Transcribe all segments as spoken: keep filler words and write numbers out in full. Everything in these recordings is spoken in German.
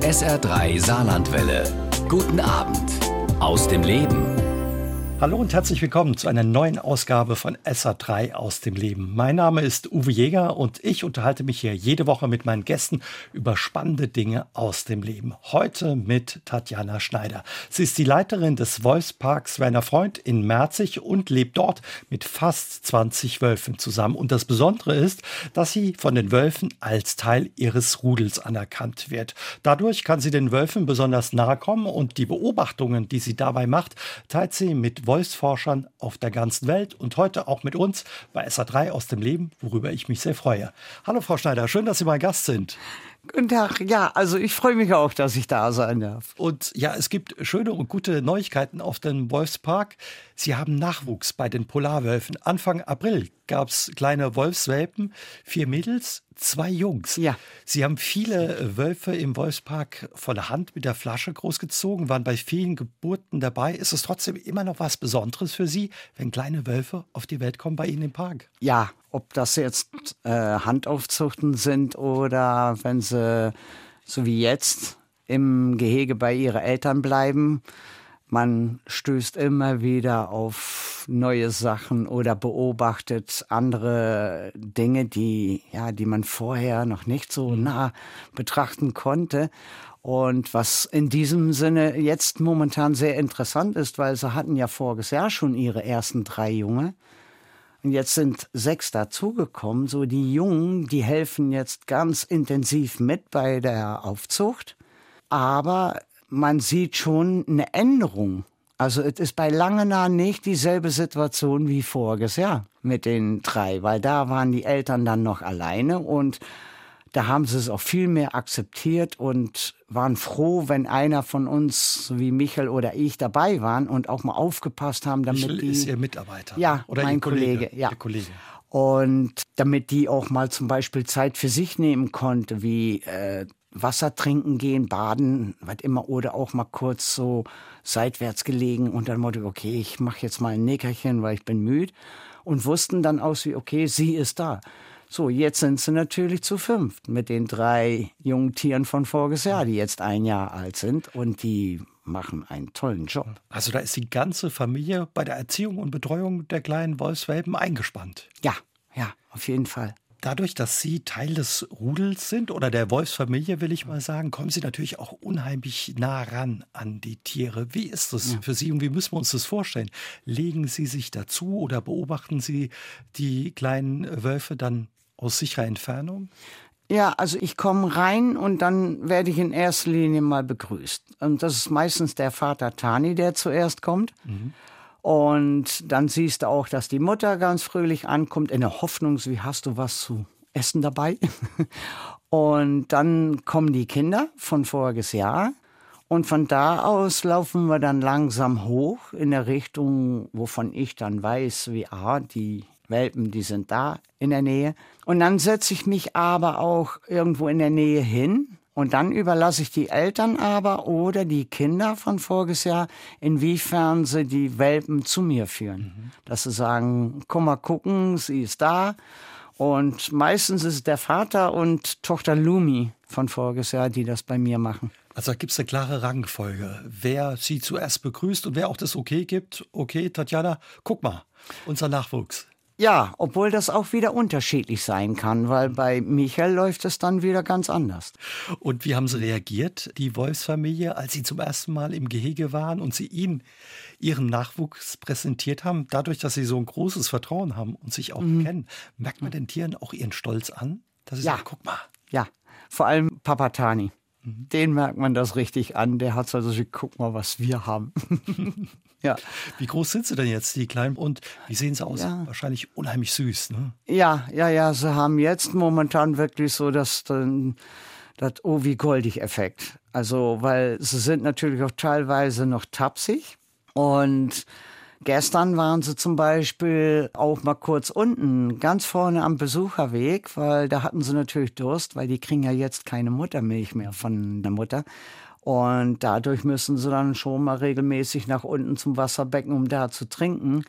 S R drei Saarlandwelle. Guten Abend aus dem Leben. Hallo und herzlich willkommen zu einer neuen Ausgabe von S R drei aus dem Leben. Mein Name ist Uwe Jäger und ich unterhalte mich hier jede Woche mit meinen Gästen über spannende Dinge aus dem Leben. Heute mit Tatjana Schneider. Sie ist die Leiterin des Wolfsparks Werner Freund in Merzig und lebt dort mit fast zwanzig Wölfen zusammen. Und das Besondere ist, dass sie von den Wölfen als Teil ihres Rudels anerkannt wird. Dadurch kann sie den Wölfen besonders nahe kommen und die Beobachtungen, die sie dabei macht, teilt sie mit Wolfsforschern auf der ganzen Welt und heute auch mit uns bei S R drei aus dem Leben, worüber ich mich sehr freue. Hallo Frau Schneider, schön, dass Sie mein Gast sind. Guten Tag, ja, also ich freue mich auch, dass ich da sein darf. Und ja, es gibt schöne und gute Neuigkeiten auf dem Wolfspark. Sie haben Nachwuchs bei den Polarwölfen. Anfang April gab es kleine Wolfswelpen, vier Mädels, zwei Jungs. Ja. Sie haben viele Wölfe im Wolfspark von der Hand mit der Flasche großgezogen, waren bei vielen Geburten dabei. Ist es trotzdem immer noch was Besonderes für Sie, wenn kleine Wölfe auf die Welt kommen bei Ihnen im Park? Ja, ob das jetzt äh, Handaufzuchten sind oder wenn sie, so wie jetzt, im Gehege bei ihren Eltern bleiben. Man stößt immer wieder auf neue Sachen oder beobachtet andere Dinge, die, ja, die man vorher noch nicht so nah betrachten konnte. Und was in diesem Sinne jetzt momentan sehr interessant ist, weil sie hatten ja voriges Jahr schon ihre ersten drei Junge. Und jetzt sind sechs dazugekommen. So die Jungen, die helfen jetzt ganz intensiv mit bei der Aufzucht. Aber man sieht schon eine Änderung. Also es ist bei lange nah nicht dieselbe Situation wie voriges Jahr mit den drei. Weil da waren die Eltern dann noch alleine und da haben sie es auch viel mehr akzeptiert und waren froh, wenn einer von uns, so wie Michael oder ich, dabei waren und auch mal aufgepasst haben, damit Michael die... ist Ihr Mitarbeiter? Ja, oder mein Ihr Kollege? Kollege, ja. Ihr Kollege. Und damit die auch mal zum Beispiel Zeit für sich nehmen konnte, wie äh, Wasser trinken gehen, baden, was immer, oder auch mal kurz so seitwärts gelegen und dann Motto, okay, ich mache jetzt mal ein Nickerchen, weil ich bin müde. Und wussten dann aus wie, okay, sie ist da. So, jetzt sind sie natürlich zu fünft mit den drei jungen Tieren von voriges Jahr, die jetzt ein Jahr alt sind und die machen einen tollen Job. Also da ist die ganze Familie bei der Erziehung und Betreuung der kleinen Wolfswelpen eingespannt. Ja, ja, auf jeden Fall. Dadurch, dass Sie Teil des Rudels sind oder der Wolfsfamilie, will ich mal sagen, kommen Sie natürlich auch unheimlich nah ran an die Tiere. Wie ist das ja. für Sie und wie müssen wir uns das vorstellen? Legen Sie sich dazu oder beobachten Sie die kleinen Wölfe dann aus sicherer Entfernung? Ja, also ich komme rein und dann werde ich in erster Linie mal begrüßt. Und das ist meistens der Vater Tani, der zuerst kommt. Mhm. Und dann siehst du auch, dass die Mutter ganz fröhlich ankommt, in der Hoffnung, wie hast du was zu essen dabei? Und dann kommen die Kinder von voriges Jahr. Und von da aus laufen wir dann langsam hoch in der Richtung, wovon ich dann weiß, wie, ah, die Welpen, die sind da in der Nähe. Und dann setze ich mich aber auch irgendwo in der Nähe hin. Und dann überlasse ich die Eltern aber oder die Kinder von voriges Jahr, inwiefern sie die Welpen zu mir führen. Mhm. Dass sie sagen, komm mal gucken, sie ist da. Und meistens ist es der Vater und Tochter Lumi von voriges Jahr, die das bei mir machen. Also da gibt es eine klare Rangfolge. Wer sie zuerst begrüßt und wer auch das Okay gibt. Okay, Tatjana, guck mal, unser Nachwuchs. Ja, obwohl das auch wieder unterschiedlich sein kann, weil bei Michael läuft es dann wieder ganz anders. Und wie haben Sie reagiert, die Wolfsfamilie, als Sie zum ersten Mal im Gehege waren und Sie ihn, Ihren Nachwuchs präsentiert haben? Dadurch, dass Sie so ein großes Vertrauen haben und sich auch mhm. kennen, merkt man den Tieren auch ihren Stolz an? Dass Sie ja. sagen, guck mal. Ja, vor allem Papa Tani. Mhm. Den merkt man das richtig an. Der hat also, guck mal, was wir haben. Ja. Wie groß sind sie denn jetzt, die Kleinen? Und wie sehen sie aus? Ja. Wahrscheinlich unheimlich süß, ne? Ja, ja, ja. Sie haben jetzt momentan wirklich so das, das oh, wie goldig Effekt. Also, weil sie sind natürlich auch teilweise noch tapsig. Und gestern waren sie zum Beispiel auch mal kurz unten, ganz vorne am Besucherweg, weil da hatten sie natürlich Durst, weil die kriegen ja jetzt keine Muttermilch mehr von der Mutter. Und dadurch müssen sie dann schon mal regelmäßig nach unten zum Wasserbecken, um da zu trinken.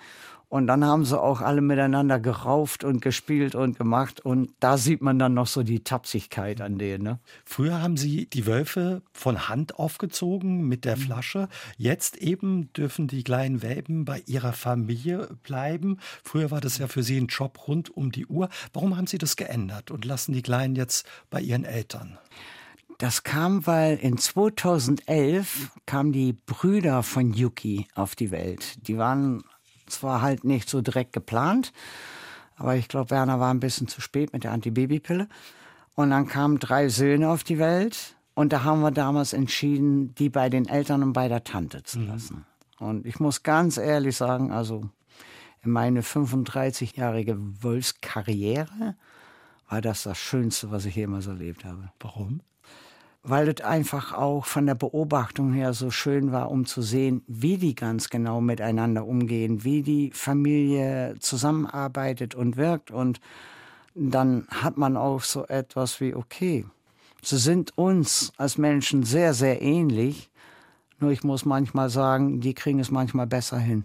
Und dann haben sie auch alle miteinander gerauft und gespielt und gemacht. Und da sieht man dann noch so die Tapsigkeit an denen. Ne? Früher haben Sie die Wölfe von Hand aufgezogen mit der Flasche. Jetzt eben dürfen die kleinen Welpen bei ihrer Familie bleiben. Früher war das ja für Sie ein Job rund um die Uhr. Warum haben Sie das geändert und lassen die Kleinen jetzt bei ihren Eltern? Das kam, weil in zweitausendelf kamen die Brüder von Yuki auf die Welt. Die waren zwar halt nicht so direkt geplant, aber ich glaube, Werner war ein bisschen zu spät mit der Antibabypille. Und dann kamen drei Söhne auf die Welt und da haben wir damals entschieden, die bei den Eltern und bei der Tante zu lassen. Mhm. Und ich muss ganz ehrlich sagen, also in meine fünfunddreißigjährige Wolfskarriere war das das Schönste, was ich jemals erlebt habe. Warum? Weil es einfach auch von der Beobachtung her so schön war, um zu sehen, wie die ganz genau miteinander umgehen, wie die Familie zusammenarbeitet und wirkt. Und dann hat man auch so etwas wie, okay, sie sind uns als Menschen sehr, sehr ähnlich, nur ich muss manchmal sagen, die kriegen es manchmal besser hin.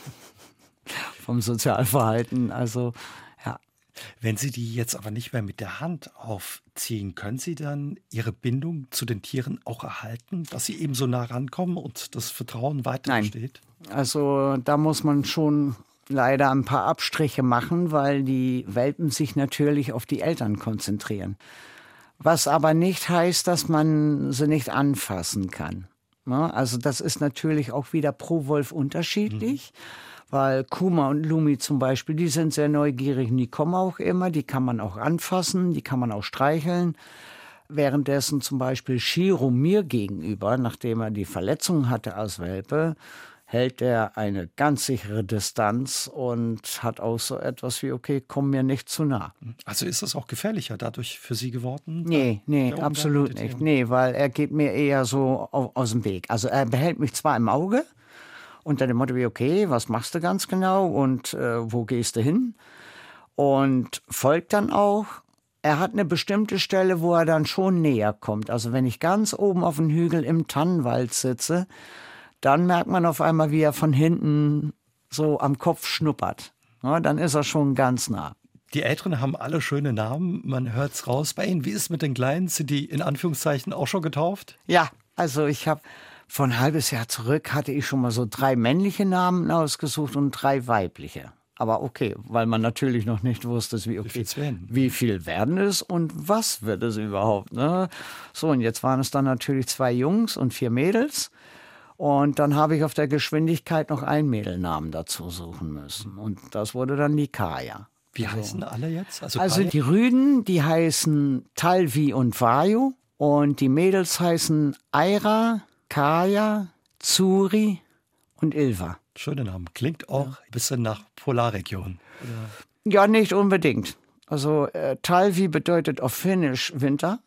Vom Sozialverhalten, also ja. Wenn Sie die jetzt aber nicht mehr mit der Hand aufziehen, können Sie dann Ihre Bindung zu den Tieren auch erhalten, dass Sie eben so nah rankommen und das Vertrauen weiter besteht? Nein, also da muss man schon leider ein paar Abstriche machen, weil die Welpen sich natürlich auf die Eltern konzentrieren. Was aber nicht heißt, dass man sie nicht anfassen kann. Also das ist natürlich auch wieder pro Wolf unterschiedlich. Mhm. Weil Kuma und Lumi zum Beispiel, die sind sehr neugierig und die kommen auch immer, die kann man auch anfassen, die kann man auch streicheln. Währenddessen zum Beispiel Shiro mir gegenüber, nachdem er die Verletzung hatte als Welpe, hält er eine ganz sichere Distanz und hat auch so etwas wie, okay, komm mir nicht zu nah. Also ist das auch gefährlicher dadurch für Sie geworden? Nee, nee, absolut nicht. Nee, weil er geht mir eher so aus dem Weg. Also er behält mich zwar im Auge, unter dem Motto wie, okay, was machst du ganz genau und äh, wo gehst du hin? Und folgt dann auch. Er hat eine bestimmte Stelle, wo er dann schon näher kommt. Also wenn ich ganz oben auf dem Hügel im Tannenwald sitze, dann merkt man auf einmal, wie er von hinten so am Kopf schnuppert. Ja, dann ist er schon ganz nah. Die Älteren haben alle schöne Namen, man hört's raus bei Ihnen. Wie ist es mit den Kleinen? Sind die in Anführungszeichen auch schon getauft? Ja, also ich habe... Vor ein halbes Jahr zurück hatte ich schon mal so drei männliche Namen ausgesucht und drei weibliche. Aber okay, weil man natürlich noch nicht wusste, wie, okay, wie, viel, wie viel werden es und was wird es überhaupt. Ne? So, und jetzt waren es dann natürlich zwei Jungs und vier Mädels. Und dann habe ich auf der Geschwindigkeit noch einen Mädelnamen dazu suchen müssen. Und das wurde dann die Kaya. Wie also, heißen alle jetzt? Also, also die Rüden, die heißen Talvi und Vayu. Und die Mädels heißen Aira, Kaya, Zuri und Ilva. Schöne Namen. Klingt auch ein bisschen nach Polarregion. Oder? Ja, nicht unbedingt. Also äh, Talvi bedeutet auf Finnisch Winter.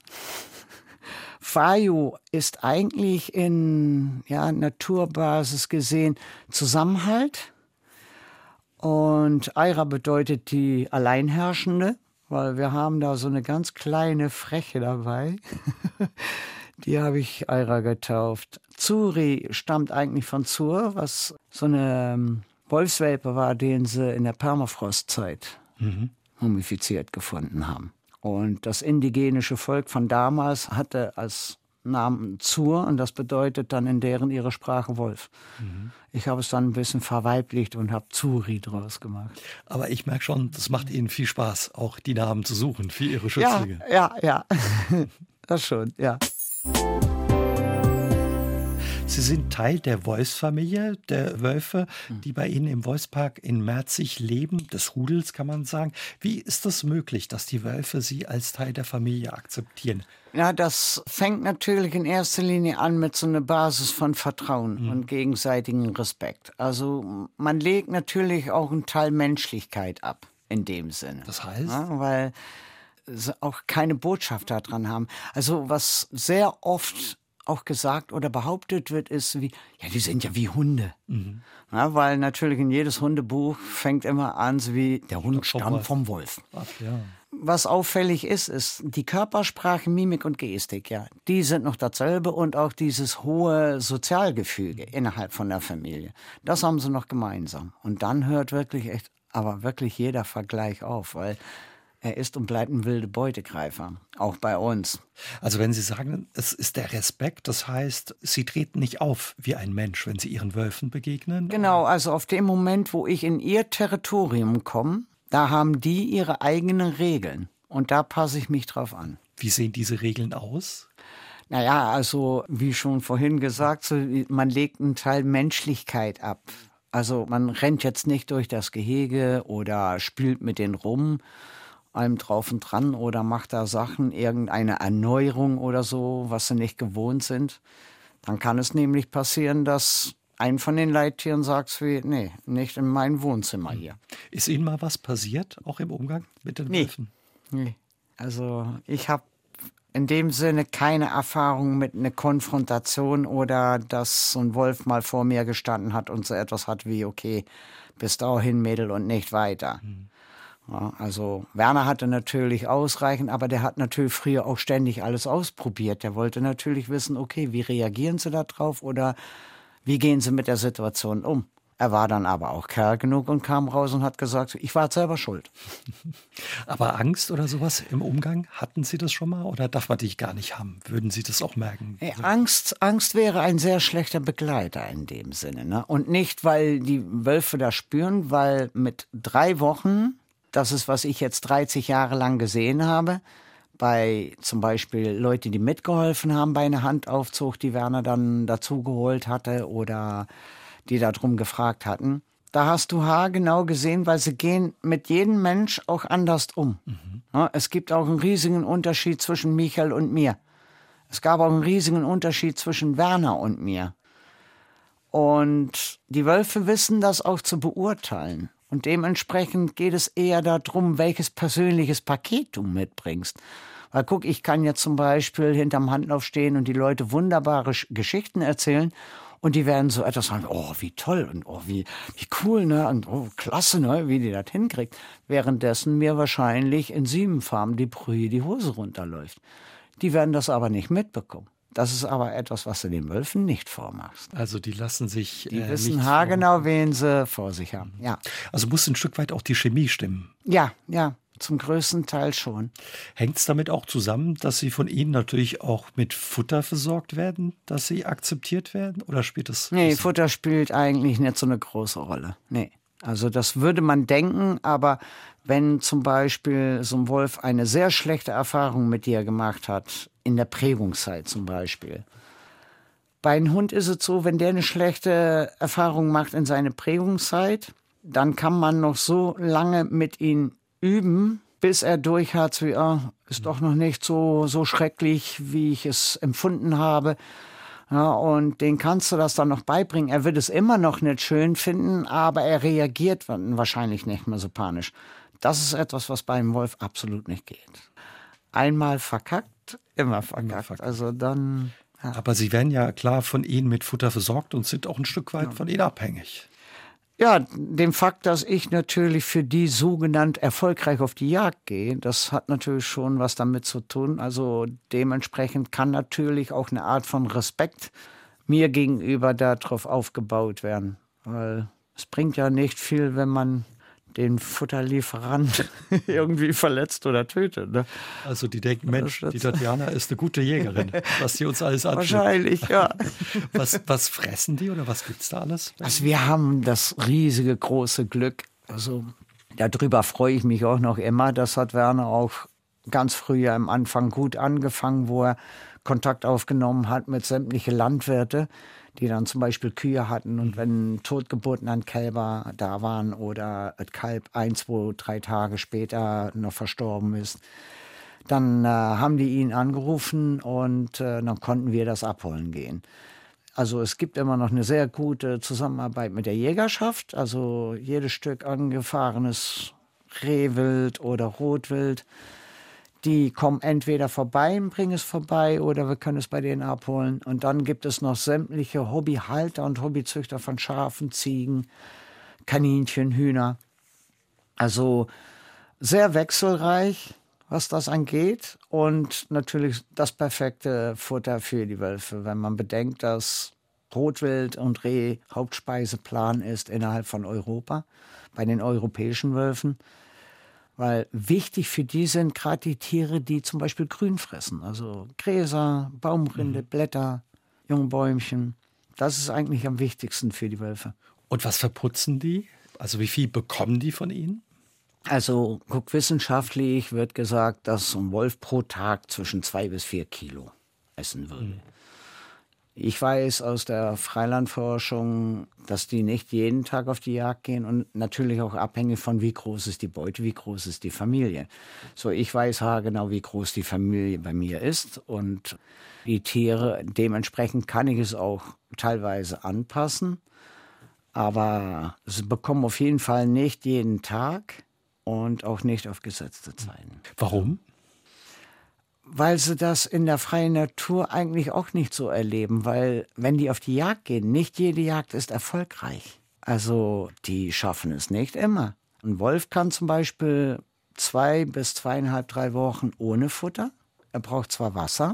Vayu ist eigentlich in ja, Naturbasis gesehen Zusammenhalt. Und Aira bedeutet die Alleinherrschende, weil wir haben da so eine ganz kleine Freche dabei. Die habe ich Aira getauft. Zuri stammt eigentlich von Zur, was so eine Wolfswelpe war, den sie in der Permafrostzeit mhm. mumifiziert gefunden haben. Und das indigenische Volk von damals hatte als Namen Zur und das bedeutet dann in deren ihre Sprache Wolf. Mhm. Ich habe es dann ein bisschen verweiblicht und habe Zuri draus gemacht. Aber ich merke schon, das macht Ihnen viel Spaß, auch die Namen zu suchen für Ihre Schützlinge. Ja, ja, ja. Das schon, ja. Sie sind Teil der Wolfsfamilie, der Wölfe, die bei Ihnen im Wolfspark in Merzig leben, des Rudels kann man sagen. Wie ist das möglich, dass die Wölfe Sie als Teil der Familie akzeptieren? Ja, das fängt natürlich in erster Linie an mit so einer Basis von Vertrauen mhm. und gegenseitigem Respekt. Also man legt natürlich auch einen Teil Menschlichkeit ab, in dem Sinne. Das heißt? Ja, weil sie auch keine Botschaft daran haben. Also was sehr oft auch gesagt oder behauptet wird, ist wie, ja, die sind ja wie Hunde. Mhm. Ja, weil natürlich in jedes Hundebuch fängt immer an, so wie, der Hund stammt vom Wolf. Ach, ja. was auffällig ist, ist die Körpersprache, Mimik und Gestik, ja. Die sind noch dasselbe und auch dieses hohe Sozialgefüge innerhalb von der Familie. Das haben sie noch gemeinsam. Und dann hört wirklich echt, aber wirklich jeder Vergleich auf, weil er ist und bleibt ein wilder Beutegreifer, auch bei uns. Also wenn Sie sagen, es ist der Respekt, das heißt, Sie treten nicht auf wie ein Mensch, wenn Sie Ihren Wölfen begegnen? Genau, also auf dem Moment, wo ich in ihr Territorium komme, da haben die ihre eigenen Regeln und da passe ich mich drauf an. Wie sehen diese Regeln aus? Naja, also wie schon vorhin gesagt, so, man legt einen Teil Menschlichkeit ab. Also man rennt jetzt nicht durch das Gehege oder spielt mit denen rum, allem drauf und dran oder macht da Sachen, irgendeine Erneuerung oder so, was sie nicht gewohnt sind. Dann kann es nämlich passieren, dass ein von den Leittieren sagt, wie, nee, nicht in mein Wohnzimmer hier. Ist Ihnen mal was passiert, auch im Umgang mit den Nee. Wölfen? Nee. Also ich habe in dem Sinne keine Erfahrung mit einer Konfrontation oder dass so ein Wolf mal vor mir gestanden hat und so etwas hat wie, okay, bis dahin Mädel und nicht weiter. Mhm. Ja, also Werner hatte natürlich ausreichend, aber der hat natürlich früher auch ständig alles ausprobiert. Der wollte natürlich wissen, okay, wie reagieren sie da drauf oder wie gehen sie mit der Situation um? Er war dann aber auch Kerl genug und kam raus und hat gesagt, ich war selber schuld. Aber Angst oder sowas im Umgang, hatten Sie das schon mal oder darf man die gar nicht haben? Würden Sie das auch merken? Hey, Angst, Angst wäre ein sehr schlechter Begleiter in dem Sinne. Ne? Und nicht, weil die Wölfe das spüren, weil mit drei Wochen, das ist, was ich jetzt dreißig Jahre lang gesehen habe, bei zum Beispiel Leute, die mitgeholfen haben bei einer Handaufzucht, die Werner dann dazugeholt hatte oder die darum gefragt hatten. Da hast du haargenau gesehen, weil sie gehen mit jedem Mensch auch anders um. Mhm. Ja, es gibt auch einen riesigen Unterschied zwischen Michael und mir. Es gab auch einen riesigen Unterschied zwischen Werner und mir. Und die Wölfe wissen das auch zu beurteilen. Und dementsprechend geht es eher darum, welches persönliches Paket du mitbringst. Weil guck, ich kann jetzt zum Beispiel hinterm Handlauf stehen und die Leute wunderbare Geschichten erzählen und die werden so etwas sagen, oh, wie toll und oh, wie, wie cool, ne, und oh, klasse, ne, wie die das hinkriegt. Währenddessen mir wahrscheinlich in Siebenfarben die Brühe die Hose runterläuft. Die werden das aber nicht mitbekommen. Das ist aber etwas, was du den Wölfen nicht vormachst. Also die lassen sich Die äh, wissen nicht haargenau, wen sie vor sich haben. Ja. Also muss ein Stück weit auch die Chemie stimmen. Ja, ja, zum größten Teil schon. Hängt es damit auch zusammen, dass Sie von Ihnen natürlich auch mit Futter versorgt werden, dass Sie akzeptiert werden? Oder spielt das? Nee, Futter spielt eigentlich nicht so eine große Rolle. Nee. Also das würde man denken, aber wenn zum Beispiel so ein Wolf eine sehr schlechte Erfahrung mit dir gemacht hat, in der Prägungszeit zum Beispiel. Bei einem Hund ist es so, wenn der eine schlechte Erfahrung macht in seiner Prägungszeit, dann kann man noch so lange mit ihm üben, bis er durch hat, wie, oh, ist doch noch nicht so, so schrecklich, wie ich es empfunden habe. Ja, und den kannst du das dann noch beibringen. Er wird es immer noch nicht schön finden, aber er reagiert wahrscheinlich nicht mehr so panisch. Das ist etwas, was beim Wolf absolut nicht geht. Einmal verkackt, immer verkackt. Immer verkackt. Also dann. Ja. Aber Sie werden ja klar von Ihnen mit Futter versorgt und sind auch ein Stück weit ja. von Ihnen abhängig. Ja, dem Fakt, dass ich natürlich für die sogenannt erfolgreich auf die Jagd gehe, das hat natürlich schon was damit zu tun. Also dementsprechend kann natürlich auch eine Art von Respekt mir gegenüber darauf aufgebaut werden. Weil es bringt ja nicht viel, wenn man den Futterlieferant irgendwie verletzt oder tötet. Ne? Also die denken, Mensch, die Tatjana ist eine gute Jägerin, was sie uns alles anschaut. Wahrscheinlich, ja. Was, was fressen die oder was gibt's da alles? Also wir haben das riesige, große Glück. Also darüber freue ich mich auch noch immer. Das hat Werner auch ganz früh am Anfang gut angefangen, wo er Kontakt aufgenommen hat mit sämtlichen Landwirten, die dann zum Beispiel Kühe hatten und wenn totgeburten an Kälber da waren oder ein Kalb ein, zwei, drei Tage später noch verstorben ist, dann äh, haben die ihn angerufen und äh, dann konnten wir das abholen gehen. Also es gibt immer noch eine sehr gute Zusammenarbeit mit der Jägerschaft, also jedes Stück angefahrenes Rehwild oder Rotwild, die kommen entweder vorbei und bringen es vorbei oder wir können es bei denen abholen. Und dann gibt es noch sämtliche Hobbyhalter und Hobbyzüchter von Schafen, Ziegen, Kaninchen, Hühner. Also sehr wechselreich. was das angeht. Und natürlich das perfekte Futter für die Wölfe, wenn man bedenkt, dass Rotwild und Reh Hauptspeiseplan ist innerhalb von Europa, bei den europäischen Wölfen. Weil wichtig für die sind gerade die Tiere, die zum Beispiel Grün fressen. Also Gräser, Baumrinde, mhm. Blätter, Jungbäumchen. Das ist eigentlich am wichtigsten für die Wölfe. Und was verputzen die? Also wie viel bekommen die von Ihnen? Also guck, wissenschaftlich wird gesagt, dass ein Wolf pro Tag zwischen zwei bis vier Kilo essen würde. Mhm. Ich weiß aus der Freilandforschung, dass die nicht jeden Tag auf die Jagd gehen und natürlich auch abhängig von, wie groß ist die Beute, wie groß ist die Familie. So, ich weiß haargenau, wie groß die Familie bei mir ist und die Tiere, dementsprechend kann ich es auch teilweise anpassen, aber sie bekommen auf jeden Fall nicht jeden Tag und auch nicht auf gesetzte Zeiten. Warum? Weil sie das in der freien Natur eigentlich auch nicht so erleben, weil wenn die auf die Jagd gehen, nicht jede Jagd ist erfolgreich. Also die schaffen es nicht immer. Ein Wolf kann zum Beispiel zwei bis zweieinhalb, drei Wochen ohne Futter. Er braucht zwar Wasser,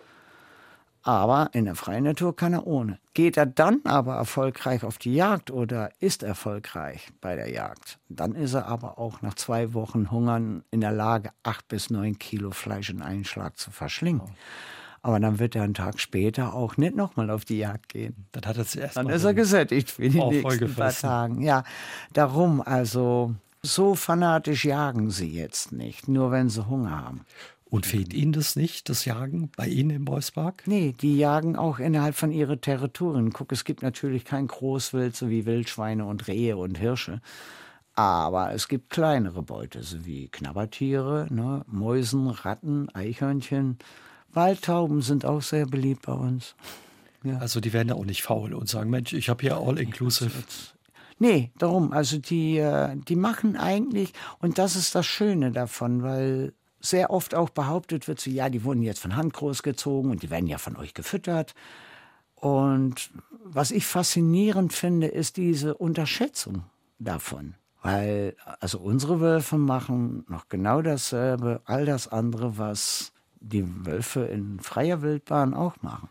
aber in der freien Natur kann er ohne. Geht er dann aber erfolgreich auf die Jagd oder ist erfolgreich bei der Jagd, dann ist er aber auch nach zwei Wochen Hungern in der Lage, acht bis neun Kilo Fleisch in einen Schlag zu verschlingen. Aber dann wird er einen Tag später auch nicht nochmal auf die Jagd gehen. Dann hat er zuerst Dann ist er gesättigt für die nächsten paar Tage. Ja, darum also, so fanatisch jagen sie jetzt nicht, nur wenn sie Hunger haben. Und fehlt Ihnen das nicht, das Jagen bei Ihnen im Wolfspark? Nee, die jagen auch innerhalb von ihren Territorien. Guck, es gibt natürlich kein Großwild, so wie Wildschweine und Rehe und Hirsche. Aber es gibt kleinere Beute, so wie Knabbertiere, ne? Mäusen, Ratten, Eichhörnchen. Waldtauben sind auch sehr beliebt bei uns. Ja. Also die werden ja auch nicht faul und sagen, Mensch, ich habe hier All-Inclusive. Nee, darum. Also die, die machen eigentlich, und das ist das Schöne davon, weil sehr oft auch behauptet wird, so, ja, die wurden jetzt von Hand großgezogen und die werden ja von euch gefüttert. Und was ich faszinierend finde, ist diese Unterschätzung davon. Weil also unsere Wölfe machen noch genau dasselbe, all das andere, was die Wölfe in freier Wildbahn auch machen.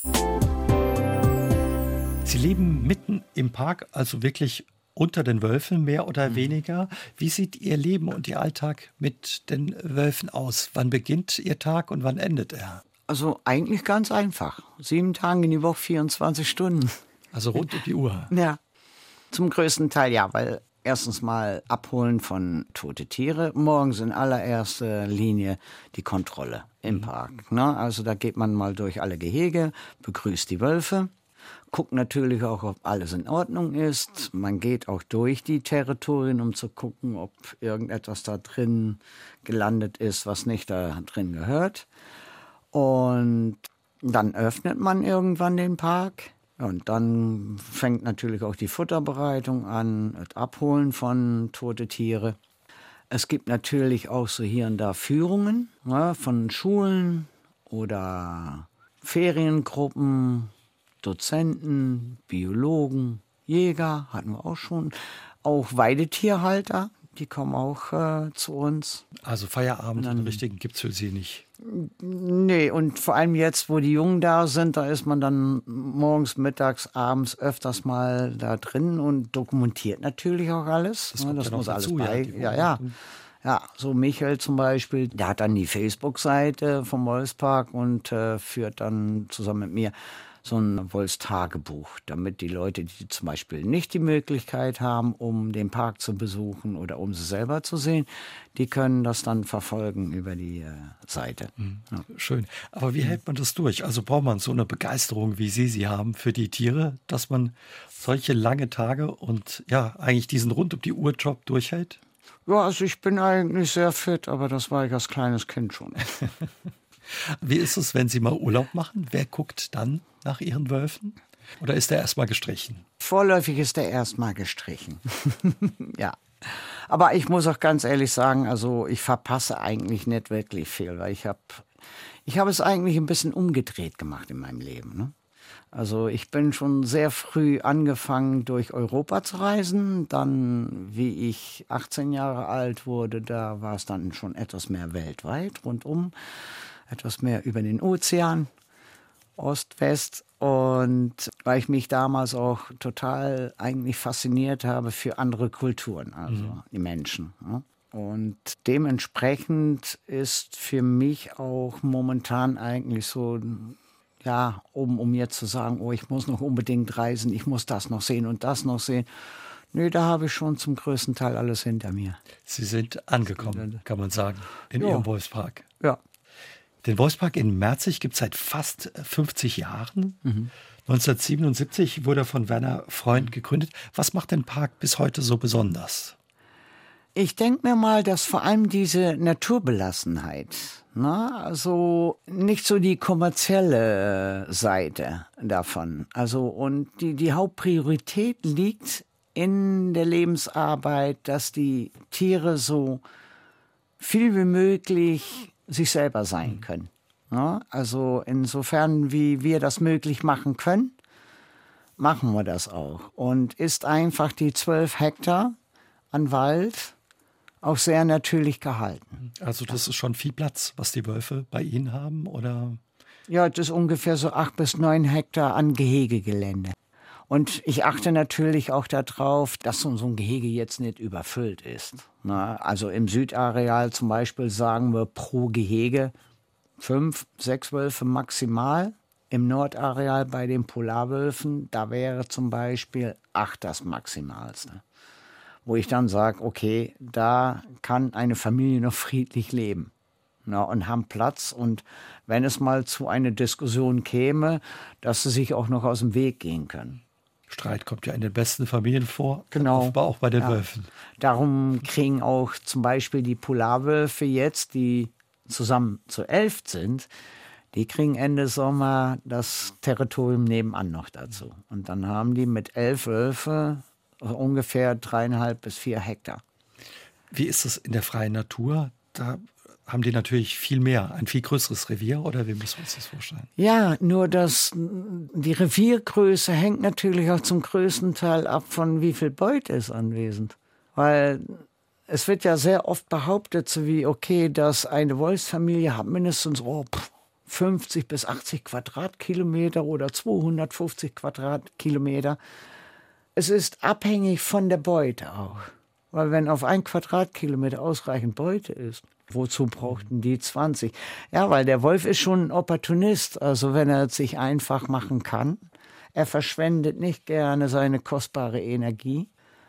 Sie leben mitten im Park, also wirklich unter den Wölfen, mehr oder mhm. weniger. Wie sieht Ihr Leben und Ihr Alltag mit den Wölfen aus? Wann beginnt Ihr Tag und wann endet er? Also eigentlich ganz einfach. Sieben Tage in die Woche, vierundzwanzig Stunden. Also rund um die Uhr? Ja, zum größten Teil ja, weil erstens mal abholen von tote Tiere. Morgens in allererster Linie die Kontrolle im Park. Ne? Also da geht man mal durch alle Gehege, begrüßt die Wölfe. Guckt natürlich auch, ob alles in Ordnung ist. Man geht auch durch die Territorien, um zu gucken, ob irgendetwas da drin gelandet ist, was nicht da drin gehört. Und dann öffnet man irgendwann den Park. Und dann fängt natürlich auch die Futterbereitung an, das Abholen von tote Tiere. Es gibt natürlich auch so hier und da Führungen, ne, von Schulen oder Feriengruppen, Dozenten, Biologen, Jäger hatten wir auch schon, auch Weidetierhalter, die kommen auch äh, zu uns. Also Feierabend, einen richtigen gibt es für Sie nicht? Nee, und vor allem jetzt, wo die Jungen da sind, da ist man dann morgens, mittags, abends öfters mal da drin und dokumentiert natürlich auch alles. Das, ja, das muss alles dazu, bei. Ja, ja, ja. Ja, so Michael zum Beispiel, der hat dann die Facebook-Seite vom Wolfspark und äh, führt dann zusammen mit mir so ein Wolfstagebuch, damit die Leute, die zum Beispiel nicht die Möglichkeit haben, um den Park zu besuchen oder um sie selber zu sehen, die können das dann verfolgen über die äh, Seite. Mhm. Ja. Schön. Aber wie hält man das durch? Also braucht man so eine Begeisterung, wie Sie sie haben für die Tiere, dass man solche lange Tage und ja, eigentlich diesen rund um die Uhr Job durchhält? Ja, also ich bin eigentlich sehr fit, aber das war ich als kleines Kind schon. Wie ist es, wenn Sie mal Urlaub machen? Wer guckt dann nach Ihren Wölfen? Oder ist der erstmal gestrichen? Vorläufig ist der erstmal gestrichen. Ja. Aber ich muss auch ganz ehrlich sagen, also ich verpasse eigentlich nicht wirklich viel, weil ich habe ich hab es eigentlich ein bisschen umgedreht gemacht in meinem Leben. Ne? Also ich bin schon sehr früh angefangen, durch Europa zu reisen. Dann, wie ich achtzehn Jahre alt wurde, da war es dann schon etwas mehr weltweit, rundum, etwas mehr über den Ozean, Ost, West. Und weil ich mich damals auch total eigentlich fasziniert habe für andere Kulturen, also mhm. die Menschen. Ja. Und dementsprechend ist für mich auch momentan eigentlich so, ja, um, um jetzt zu sagen, oh, ich muss noch unbedingt reisen, ich muss das noch sehen und das noch sehen. Nö, da habe ich schon zum größten Teil alles hinter mir. Sie sind angekommen, kann man sagen, in ja. Ihrem Wolfspark. Ja. Den Wolfspark in Merzig gibt es seit fast fünfzig Jahren. Mhm. neunzehnhundertsiebenundsiebzig wurde er von Werner Freund gegründet. Was macht den Park bis heute so besonders? Ich denke mir mal, dass vor allem diese Naturbelassenheit, ne, also nicht so die kommerzielle Seite davon. Also und die, die Hauptpriorität liegt in der Lebensarbeit, dass die Tiere so viel wie möglich sich selber sein können. Ne? Also insofern, wie wir das möglich machen können, machen wir das auch. Und ist einfach die zwölf Hektar an Wald auch sehr natürlich gehalten. Also das ist schon viel Platz, was die Wölfe bei Ihnen haben, oder? Ja, das ist ungefähr so acht bis neun Hektar an Gehegegelände. Und ich achte natürlich auch darauf, dass so ein Gehege jetzt nicht überfüllt ist. Na, also im Südareal zum Beispiel sagen wir pro Gehege fünf, sechs Wölfe maximal. Im Nordareal bei den Polarwölfen, da wäre zum Beispiel acht das Maximalste. Wo ich dann sage, okay, da kann eine Familie noch friedlich leben, na, und haben Platz. Und wenn es mal zu einer Diskussion käme, dass sie sich auch noch aus dem Weg gehen können. Streit kommt ja in den besten Familien vor, genau. Aber auch bei den ja. Wölfen. Darum kriegen auch zum Beispiel die Polarwölfe jetzt, die zusammen zu elf sind, die kriegen Ende Sommer das Territorium nebenan noch dazu. Und dann haben die mit elf Wölfe ungefähr dreieinhalb bis vier Hektar. Wie ist es in der freien Natur? Da haben die natürlich viel mehr, ein viel größeres Revier, oder wie müssen wir uns das vorstellen? Ja, nur dass die Reviergröße hängt natürlich auch zum größten Teil ab von wie viel Beute ist anwesend. Weil es wird ja sehr oft behauptet, so wie, okay, dass eine Wolfsfamilie hat mindestens oh, fünfzig bis achtzig Quadratkilometer oder zweihundertfünfzig Quadratkilometer. Es ist abhängig von der Beute auch. Weil wenn auf ein Quadratkilometer ausreichend Beute ist, wozu brauchten die zwanzig? Ja, weil der Wolf ist schon ein Opportunist. Also wenn er es sich einfach machen kann, er verschwendet nicht gerne seine kostbare Energie.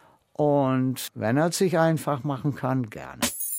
Und wenn er es sich einfach machen kann, gerne.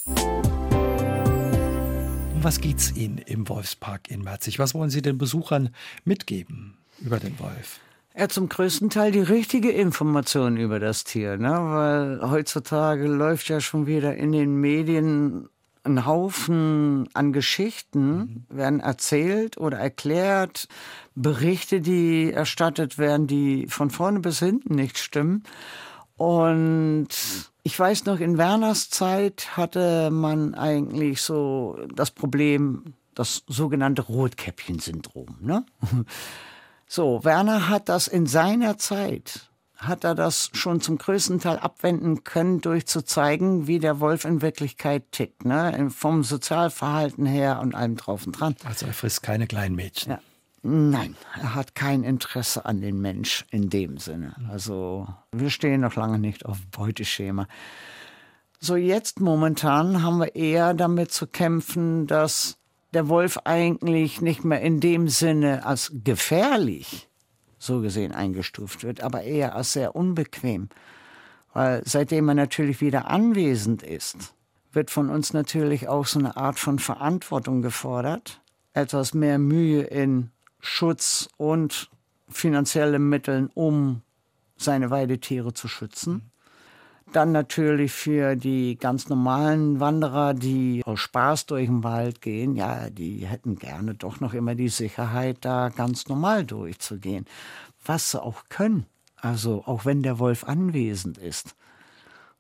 Um was geht's Ihnen im Wolfspark in Merzig? Was wollen Sie den Besuchern mitgeben über den Wolf? Ja, zum größten Teil die richtige Information über das Tier, ne? Weil heutzutage läuft ja schon wieder in den Medien ein Haufen an Geschichten, mhm. werden erzählt oder erklärt, Berichte, die erstattet werden, die von vorne bis hinten nicht stimmen. Und ich weiß noch, in Werners Zeit hatte man eigentlich so das Problem, das sogenannte Rotkäppchen-Syndrom, ne? So, Werner hat das in seiner Zeit, hat er das schon zum größten Teil abwenden können, durch zu zeigen, wie der Wolf in Wirklichkeit tickt, ne? Vom Sozialverhalten her und allem drauf und dran. Also er frisst keine kleinen Mädchen. Ja. Nein, er hat kein Interesse an den Mensch in dem Sinne. Also wir stehen noch lange nicht auf Beuteschema. So, jetzt momentan haben wir eher damit zu kämpfen, dass der Wolf eigentlich nicht mehr in dem Sinne als gefährlich, so gesehen, eingestuft wird, aber eher als sehr unbequem. Weil seitdem er natürlich wieder anwesend ist, wird von uns natürlich auch so eine Art von Verantwortung gefordert. Etwas mehr Mühe in Schutz und finanzielle Mitteln, um seine Weidetiere zu schützen. Dann natürlich für die ganz normalen Wanderer, die aus Spaß durch den Wald gehen, ja, die hätten gerne doch noch immer die Sicherheit, da ganz normal durchzugehen. Was sie auch können, also auch wenn der Wolf anwesend ist.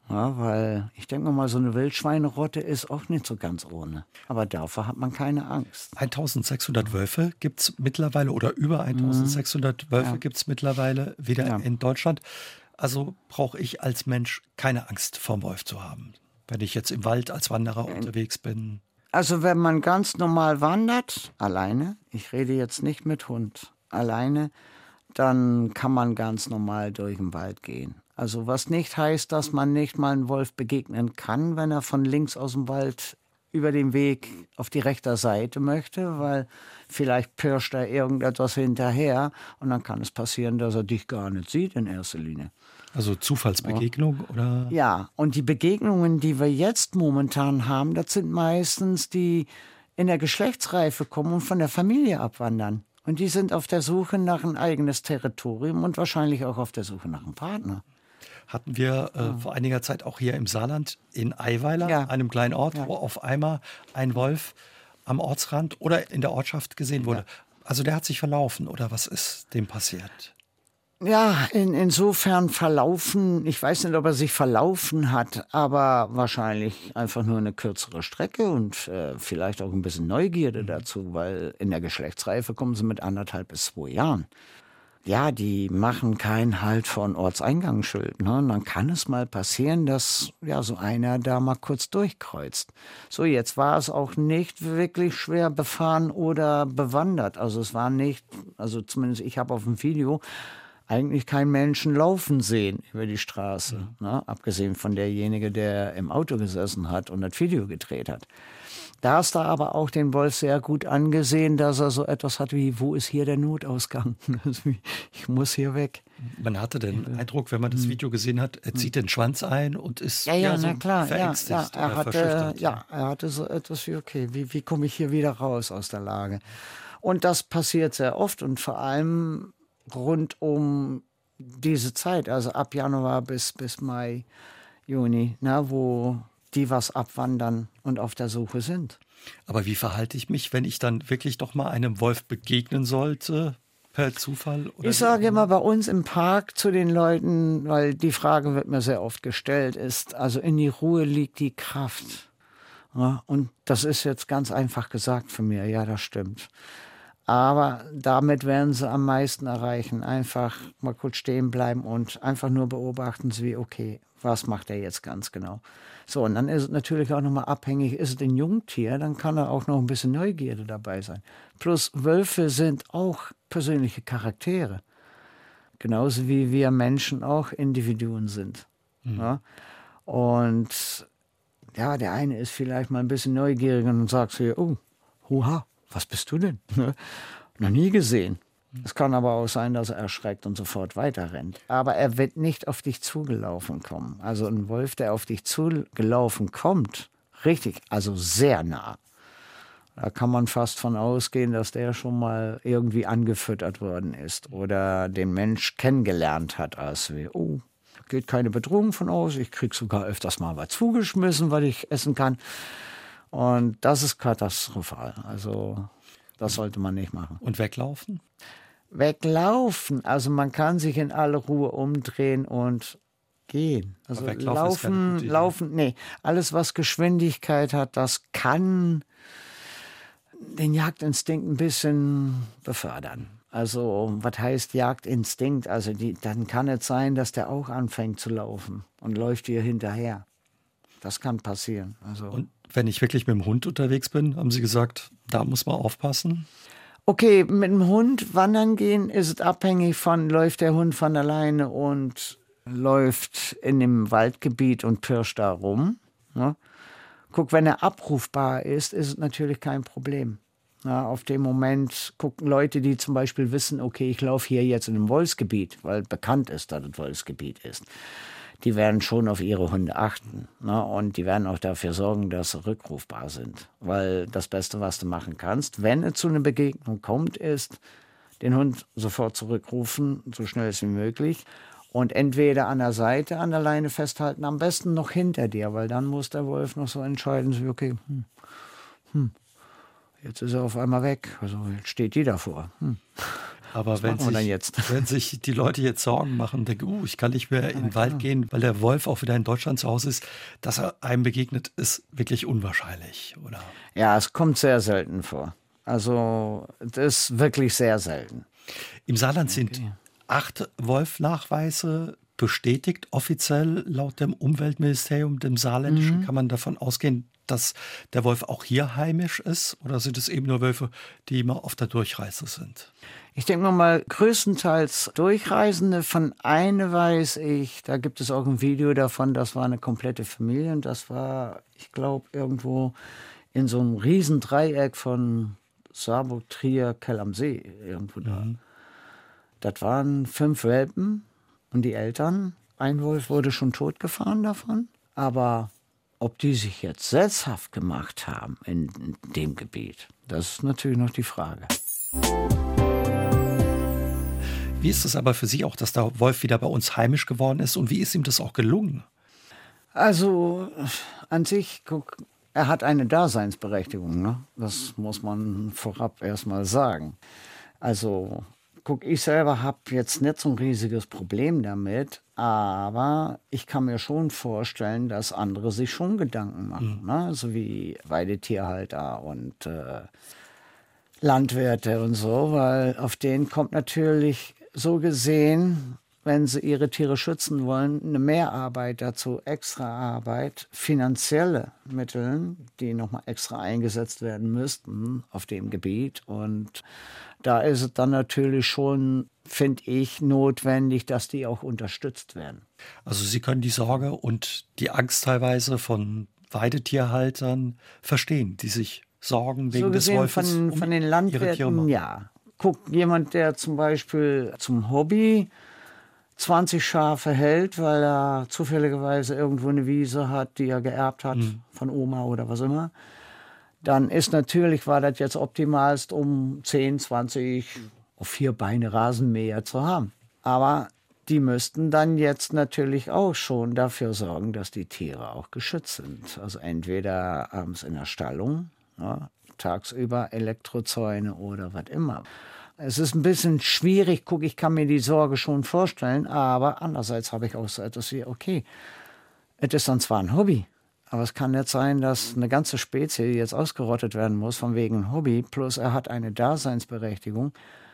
Ja, weil ich denke mal, so eine Wildschweinerotte ist auch nicht so ganz ohne. Aber davor hat man keine Angst. eintausendsechshundert Wölfe gibt es mittlerweile oder über eintausendsechshundert Wölfe Ja. gibt es mittlerweile wieder Ja. in Deutschland. Also brauche ich als Mensch keine Angst vorm Wolf zu haben, wenn ich jetzt im Wald als Wanderer unterwegs bin. Also wenn man ganz normal wandert, alleine, ich rede jetzt nicht mit Hund, alleine, dann kann man ganz normal durch den Wald gehen. Also was nicht heißt, dass man nicht mal einem Wolf begegnen kann, wenn er von links aus dem Wald über den Weg auf die rechte Seite möchte, weil vielleicht pirscht er irgendetwas hinterher und dann kann es passieren, dass er dich gar nicht sieht in erster Linie. Also Zufallsbegegnung oder? Ja, und die Begegnungen, die wir jetzt momentan haben, das sind meistens die in der Geschlechtsreife kommen und von der Familie abwandern. Und die sind auf der Suche nach ein eigenes Territorium und wahrscheinlich auch auf der Suche nach einem Partner. Hatten wir äh, vor einiger Zeit auch hier im Saarland in Eiweiler, Ja. einem kleinen Ort, Ja. wo auf einmal ein Wolf am Ortsrand oder in der Ortschaft gesehen wurde. Also der hat sich verlaufen oder was ist dem passiert? Ja, in, insofern verlaufen, ich weiß nicht, ob er sich verlaufen hat, aber wahrscheinlich einfach nur eine kürzere Strecke und äh, vielleicht auch ein bisschen Neugierde dazu, weil in der Geschlechtsreife kommen sie mit anderthalb bis zwei Jahren. Ja, die machen keinen Halt vor ein Ortseingangsschild. Ne? Und dann kann es mal passieren, dass ja so einer da mal kurz durchkreuzt. So, jetzt war es auch nicht wirklich schwer befahren oder bewandert. Also es war nicht, also zumindest ich habe auf dem Video eigentlich keinen Menschen laufen sehen über die Straße. Mhm. Ne? Abgesehen von derjenige, der im Auto gesessen hat und das Video gedreht hat. Da ist da aber auch den Wolf sehr gut angesehen, dass er so etwas hat wie, wo ist hier der Notausgang? Ich muss hier weg. Man hatte den Eindruck, wenn man das Video gesehen hat, er zieht den Schwanz ein und ist Ja, ja, ja, so na klar. Ja, verängstigt ja, er oder hatte, verschüchtert. ja, er hatte so etwas wie, okay, wie, wie komme ich hier wieder raus aus der Lage? Und das passiert sehr oft und vor allem rund um diese Zeit, also ab Januar bis, bis Mai, Juni, na, wo die was abwandern und auf der Suche sind. Aber wie verhalte ich mich, wenn ich dann wirklich doch mal einem Wolf begegnen sollte, per Zufall? Oder Ich sage immer bei uns im Park zu den Leuten, weil die Frage wird mir sehr oft gestellt, ist, also in die Ruhe liegt die Kraft. Ja, und das ist jetzt ganz einfach gesagt von mir, ja, das stimmt. Aber damit werden sie am meisten erreichen. Einfach mal kurz stehen bleiben und einfach nur beobachten sie, wie, okay, was macht er jetzt ganz genau? So, und dann ist es natürlich auch nochmal abhängig, ist es ein Jungtier, dann kann da auch noch ein bisschen Neugierde dabei sein. Plus Wölfe sind auch persönliche Charaktere. Genauso wie wir Menschen auch Individuen sind. Mhm. Ja? Und ja, der eine ist vielleicht mal ein bisschen neugierig und sagt so, oh, huha, was bist du denn? Noch nie gesehen. Es kann aber auch sein, dass er erschreckt und sofort weiterrennt. Aber er wird nicht auf dich zugelaufen kommen. Also ein Wolf, der auf dich zugelaufen kommt, richtig, also sehr nah. Da kann man fast von ausgehen, dass der schon mal irgendwie angefüttert worden ist oder den Mensch kennengelernt hat als wie, oh, geht keine Bedrohung von aus. Ich kriege sogar öfters mal was zugeschmissen, was ich essen kann. Und das ist katastrophal. Also das sollte man nicht machen. Und weglaufen? Weglaufen. Also man kann sich in aller Ruhe umdrehen und gehen. Also laufen, laufen, nee. Alles, was Geschwindigkeit hat, das kann den Jagdinstinkt ein bisschen befördern. Also was heißt Jagdinstinkt? Also die, dann kann es sein, dass der auch anfängt zu laufen und läuft dir hinterher. Das kann passieren. Also und wenn ich wirklich mit dem Hund unterwegs bin, haben Sie gesagt, da muss man aufpassen? Okay, mit dem Hund wandern gehen ist es abhängig von, läuft der Hund von alleine und läuft in dem Waldgebiet und pirscht da rum. Ne? Guck, wenn er abrufbar ist, ist es natürlich kein Problem. Na, auf dem Moment gucken Leute, die zum Beispiel wissen, okay, ich laufe hier jetzt in einem Wolfsgebiet, weil bekannt ist, dass es Wolfsgebiet ist. Die werden schon auf ihre Hunde achten. Ne? Und die werden auch dafür sorgen, dass sie rückrufbar sind. Weil das Beste, was du machen kannst, wenn es zu einer Begegnung kommt, ist, den Hund sofort zurückrufen, so schnell wie möglich. Und entweder an der Seite, an der Leine festhalten, am besten noch hinter dir, weil dann muss der Wolf noch so entscheiden, so, okay, hm, hm, jetzt ist er auf einmal weg. Also jetzt steht die davor. Hm. Aber Was wenn machen wir dann sich, jetzt? wenn sich die Leute jetzt Sorgen machen und denken, uh, ich kann nicht mehr in den klar. Wald gehen, weil der Wolf auch wieder in Deutschland zu Hause ist, dass er einem begegnet, ist wirklich unwahrscheinlich, oder? Ja, es kommt sehr selten vor. Also, das ist wirklich sehr selten. Im Saarland sind Okay. acht Wolf-Nachweise bestätigt, offiziell laut dem Umweltministerium, dem Saarländischen. Mhm. Kann man davon ausgehen, dass der Wolf auch hier heimisch ist? Oder sind es eben nur Wölfe, die immer auf der Durchreise sind? Ich denke mal, größtenteils Durchreisende. Von einer weiß ich, da gibt es auch ein Video davon, das war eine komplette Familie. Und das war, ich glaube, irgendwo in so einem Riesendreieck von Saarburg, Trier, Kell am See, irgendwo da. Mhm. Das waren fünf Welpen und die Eltern. Ein Wolf wurde schon totgefahren davon. Aber ob die sich jetzt sesshaft gemacht haben in, in dem Gebiet, das ist natürlich noch die Frage. Wie ist es aber für Sie auch, dass der Wolf wieder bei uns heimisch geworden ist? Und wie ist ihm das auch gelungen? Also an sich, guck, er hat eine Daseinsberechtigung, ne? Das muss man vorab erstmal sagen. Also, guck, ich selber habe jetzt nicht so ein riesiges Problem damit, aber ich kann mir schon vorstellen, dass andere sich schon Gedanken machen, mhm. ne? So wie Weidetierhalter und äh, Landwirte und so, weil auf denen kommt natürlich so gesehen, wenn sie ihre Tiere schützen wollen, eine Mehrarbeit dazu, extra Arbeit, finanzielle Mittel, die nochmal extra eingesetzt werden müssten auf dem Gebiet. Und da ist es dann natürlich schon, finde ich, notwendig, dass die auch unterstützt werden. Also Sie können die Sorge und die Angst teilweise von Weidetierhaltern verstehen, die sich sorgen wegen so des gesehen Wolfes. Von, um von den ihre Tiere Landwirten, machen. ja. Guck, jemand, der zum Beispiel zum Hobby zwanzig Schafe hält, weil er zufälligerweise irgendwo eine Wiese hat, die er geerbt hat Mhm. von Oma oder was immer, dann ist natürlich, war das jetzt optimalst, um zehn, zwanzig auf vier Beine Rasenmäher zu haben. Aber die müssten dann jetzt natürlich auch schon dafür sorgen, dass die Tiere auch geschützt sind. Also entweder abends in der Stallung, ja, tagsüber Elektrozäune oder was immer. Es ist ein bisschen schwierig, guck, ich kann mir die Sorge schon vorstellen, aber andererseits habe ich auch so etwas wie, okay, es ist dann zwar ein Hobby, aber es kann nicht sein, dass eine ganze Spezies jetzt ausgerottet werden muss, von wegen Hobby, plus er hat eine Daseinsberechtigung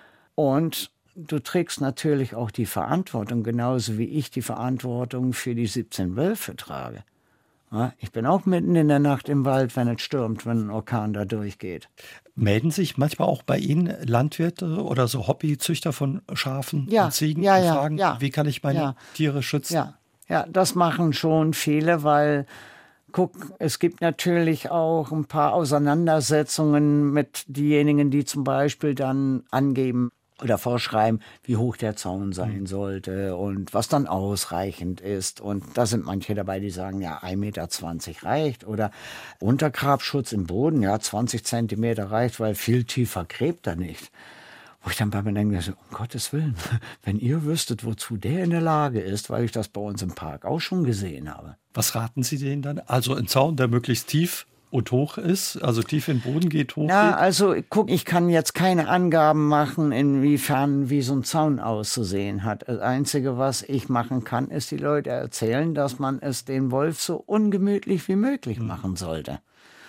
und du trägst natürlich auch die Verantwortung, genauso wie ich die Verantwortung für die siebzehn Wölfe trage. Ja, ich bin auch mitten in der Nacht im Wald, wenn es stürmt, wenn ein Orkan da durchgeht. Melden sich manchmal auch bei Ihnen Landwirte oder so Hobbyzüchter von Schafen Ja, und Ziegen ja, und ja, fragen, ja. wie kann ich meine Ja. Tiere schützen? Ja, ja, das machen schon viele, weil, guck, es gibt natürlich auch ein paar Auseinandersetzungen mit denjenigen, die zum Beispiel dann angeben oder vorschreiben, wie hoch der Zaun sein sollte und was dann ausreichend ist. Und da sind manche dabei, die sagen, ja, ein Meter zwanzig reicht. Oder Untergrabschutz im Boden, ja, zwanzig Zentimeter reicht, weil viel tiefer gräbt er nicht. Wo ich dann bei mir denke, so, um Gottes Willen, wenn ihr wüsstet, wozu der in der Lage ist, weil ich das bei uns im Park auch schon gesehen habe. Was raten Sie denen dann? Also ein Zaun, der möglichst tief und hoch ist, also tief in den Boden geht, hoch Na, geht? also guck, ich kann jetzt keine Angaben machen, inwiefern wie so ein Zaun auszusehen hat. Das Einzige, was ich machen kann, ist die Leute erzählen, dass man es den Wolf so ungemütlich wie möglich machen sollte.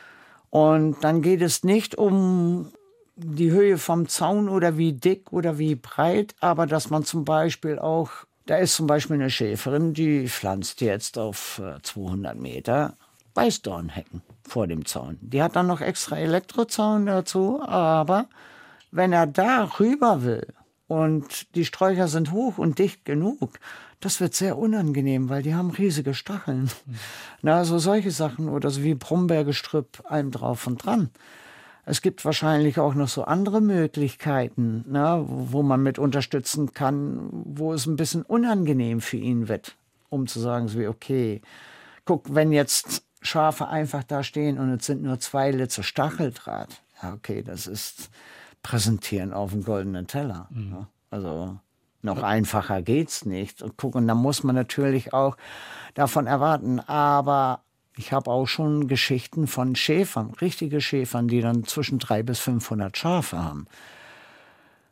Und dann geht es nicht um die Höhe vom Zaun oder wie dick oder wie breit, aber dass man zum Beispiel auch, da ist zum Beispiel eine Schäferin, die pflanzt jetzt auf zweihundert Meter Weißdornhecken vor dem Zaun. Die hat dann noch extra Elektrozaun dazu, aber wenn er da rüber will und die Sträucher sind hoch und dicht genug, das wird sehr unangenehm, weil die haben riesige Stacheln. Mhm. Na, so solche Sachen oder so wie Brombeergestrüpp, allem drauf und dran. Es gibt wahrscheinlich auch noch so andere Möglichkeiten, na, wo man mit unterstützen kann, wo es ein bisschen unangenehm für ihn wird, um zu sagen, so wie, okay, guck, wenn jetzt Schafe einfach da stehen und es sind nur zwei Litze Stacheldraht. Ja, okay, das ist Präsentieren auf dem goldenen Teller. Mhm. Ja, also noch einfacher geht's nicht. Und guck, und da muss man natürlich auch davon erwarten. Aber ich habe auch schon Geschichten von Schäfern, richtige Schäfern, die dann zwischen dreihundert bis fünfhundert Schafe haben.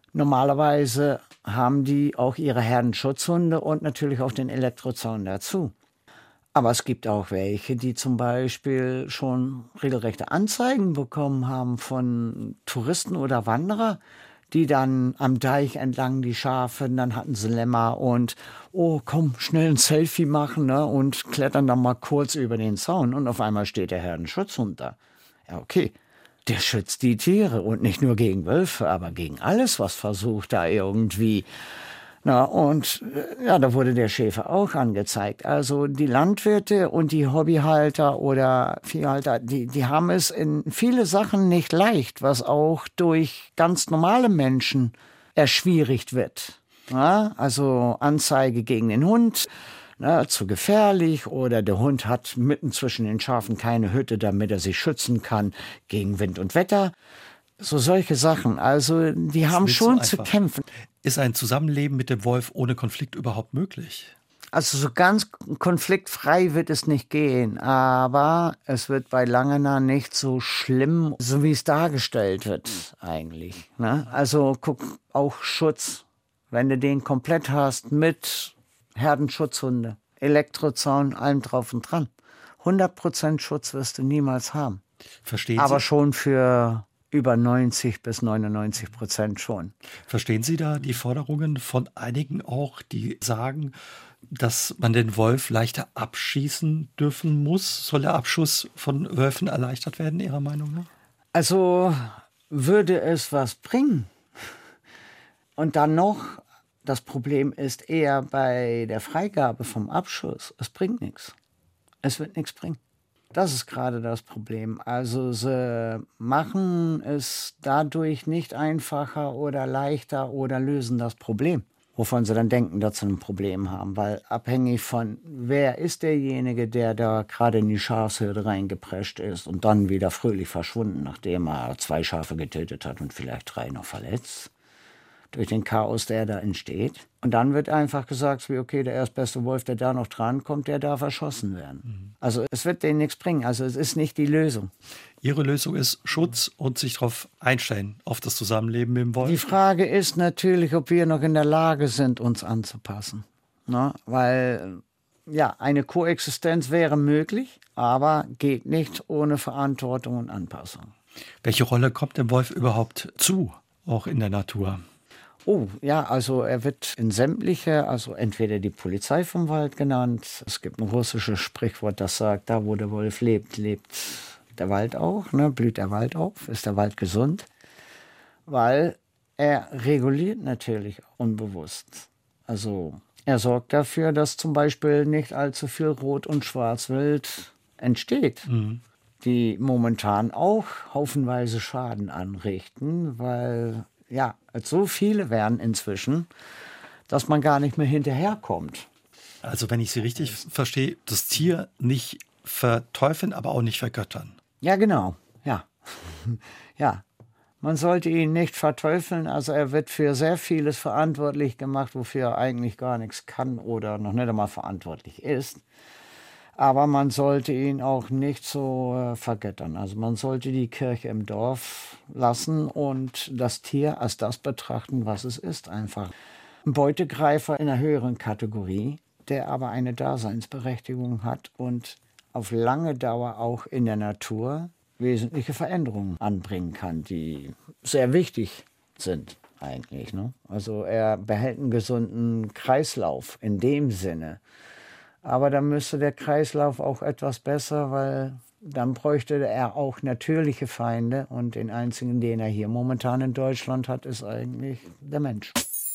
Normalerweise haben die auch ihre Herdenschutzhunde und natürlich auch den Elektrozaun dazu. Aber es gibt auch welche, die zum Beispiel schon regelrechte Anzeigen bekommen haben von Touristen oder Wanderer, die dann am Deich entlang die Schafe, dann hatten sie Lämmer und oh, komm, schnell ein Selfie machen, ne, und klettern dann mal kurz über den Zaun und auf einmal steht der Herdenschutzhund da. Ja, okay, der schützt die Tiere und nicht nur gegen Wölfe, aber gegen alles, was versucht da irgendwie. Na, und ja, da wurde der Schäfer auch angezeigt. Also die Landwirte und die Hobbyhalter oder Viehhalter, die, die haben es in viele Sachen nicht leicht, was auch durch ganz normale Menschen erschwierigt wird. Na, also Anzeige gegen den Hund, na, zu gefährlich, oder der Hund hat mitten zwischen den Schafen keine Hütte, damit er sich schützen kann gegen Wind und Wetter. So solche Sachen, also die haben schon so zu kämpfen. Ist ein Zusammenleben mit dem Wolf ohne Konflikt überhaupt möglich? Also so ganz konfliktfrei wird es nicht gehen, aber es wird bei Langener nicht so schlimm, so wie es dargestellt wird eigentlich. Ne? Also guck, auch Schutz, wenn du den komplett hast mit Herdenschutzhunde, Elektrozaun, allem drauf und dran. hundert Prozent Schutz wirst du niemals haben. Verstehen Sie? Aber schon für über neunzig bis neunundneunzig Prozent schon. Verstehen Sie da die Forderungen von einigen auch, die sagen, dass man den Wolf leichter abschießen dürfen muss? Soll der Abschuss von Wölfen erleichtert werden, Ihrer Meinung nach? Also würde es was bringen? Und dann noch, das Problem ist eher bei der Freigabe vom Abschuss. Es bringt nichts. Es wird nichts bringen. Das ist gerade das Problem. Also sie machen es dadurch nicht einfacher oder leichter oder lösen das Problem, wovon sie dann denken, dass sie ein Problem haben. Weil abhängig von, wer ist derjenige, der da gerade in die Schafsherde reingeprescht ist und dann wieder fröhlich verschwunden, nachdem er zwei Schafe getötet hat und vielleicht drei noch verletzt, durch den Chaos, der da entsteht. Und dann wird einfach gesagt, wie okay, der erstbeste Wolf, der da noch dran kommt, der darf erschossen werden. Mhm. Also es wird denen nichts bringen. Also es ist nicht die Lösung. Ihre Lösung ist Schutz und sich darauf einstellen, auf das Zusammenleben mit dem Wolf? Die Frage ist natürlich, ob wir noch in der Lage sind, uns anzupassen. Ne? Weil ja, eine Koexistenz wäre möglich, aber geht nicht ohne Verantwortung und Anpassung. Welche Rolle kommt dem Wolf überhaupt zu, auch in der Natur? Oh, ja, also er wird in sämtliche, also entweder die Polizei vom Wald genannt. Es gibt ein russisches Sprichwort, das sagt, da wo der Wolf lebt, lebt der Wald auch, ne? Blüht der Wald auf, ist der Wald gesund. Weil er reguliert natürlich unbewusst. Also er sorgt dafür, dass zum Beispiel nicht allzu viel Rot- und Schwarzwild entsteht. Mhm. Die momentan auch haufenweise Schaden anrichten, weil ja, so viele werden inzwischen, dass man gar nicht mehr hinterherkommt. Also wenn ich Sie richtig verstehe, das Tier nicht verteufeln, aber auch nicht vergöttern. Ja, genau, ja. Ja, man sollte ihn nicht verteufeln, also er wird für sehr vieles verantwortlich gemacht, wofür er eigentlich gar nichts kann oder noch nicht einmal verantwortlich ist. Aber man sollte ihn auch nicht so äh, vergöttern. Also man sollte die Kirche im Dorf lassen und das Tier als das betrachten, was es ist. Einfach ein Beutegreifer in einer höheren Kategorie, der aber eine Daseinsberechtigung hat und auf lange Dauer auch in der Natur wesentliche Veränderungen anbringen kann, die sehr wichtig sind eigentlich. Ne? Also er behält einen gesunden Kreislauf in dem Sinne. Aber dann müsste der Kreislauf auch etwas besser, weil dann bräuchte er auch natürliche Feinde. Und den einzigen, den er hier momentan in Deutschland hat, ist eigentlich der Mensch.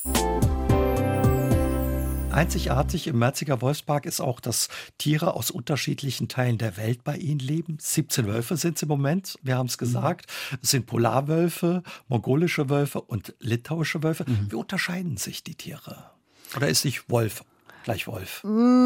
Einzigartig im Merziger Wolfspark ist auch, dass Tiere aus unterschiedlichen Teilen der Welt bei Ihnen leben. siebzehn Wölfe sind es im Moment, wir haben es gesagt. Es sind Polarwölfe, mongolische Wölfe und litauische Wölfe. Mhm. Wie unterscheiden sich die Tiere? Oder ist nicht Wolf gleich Wolf?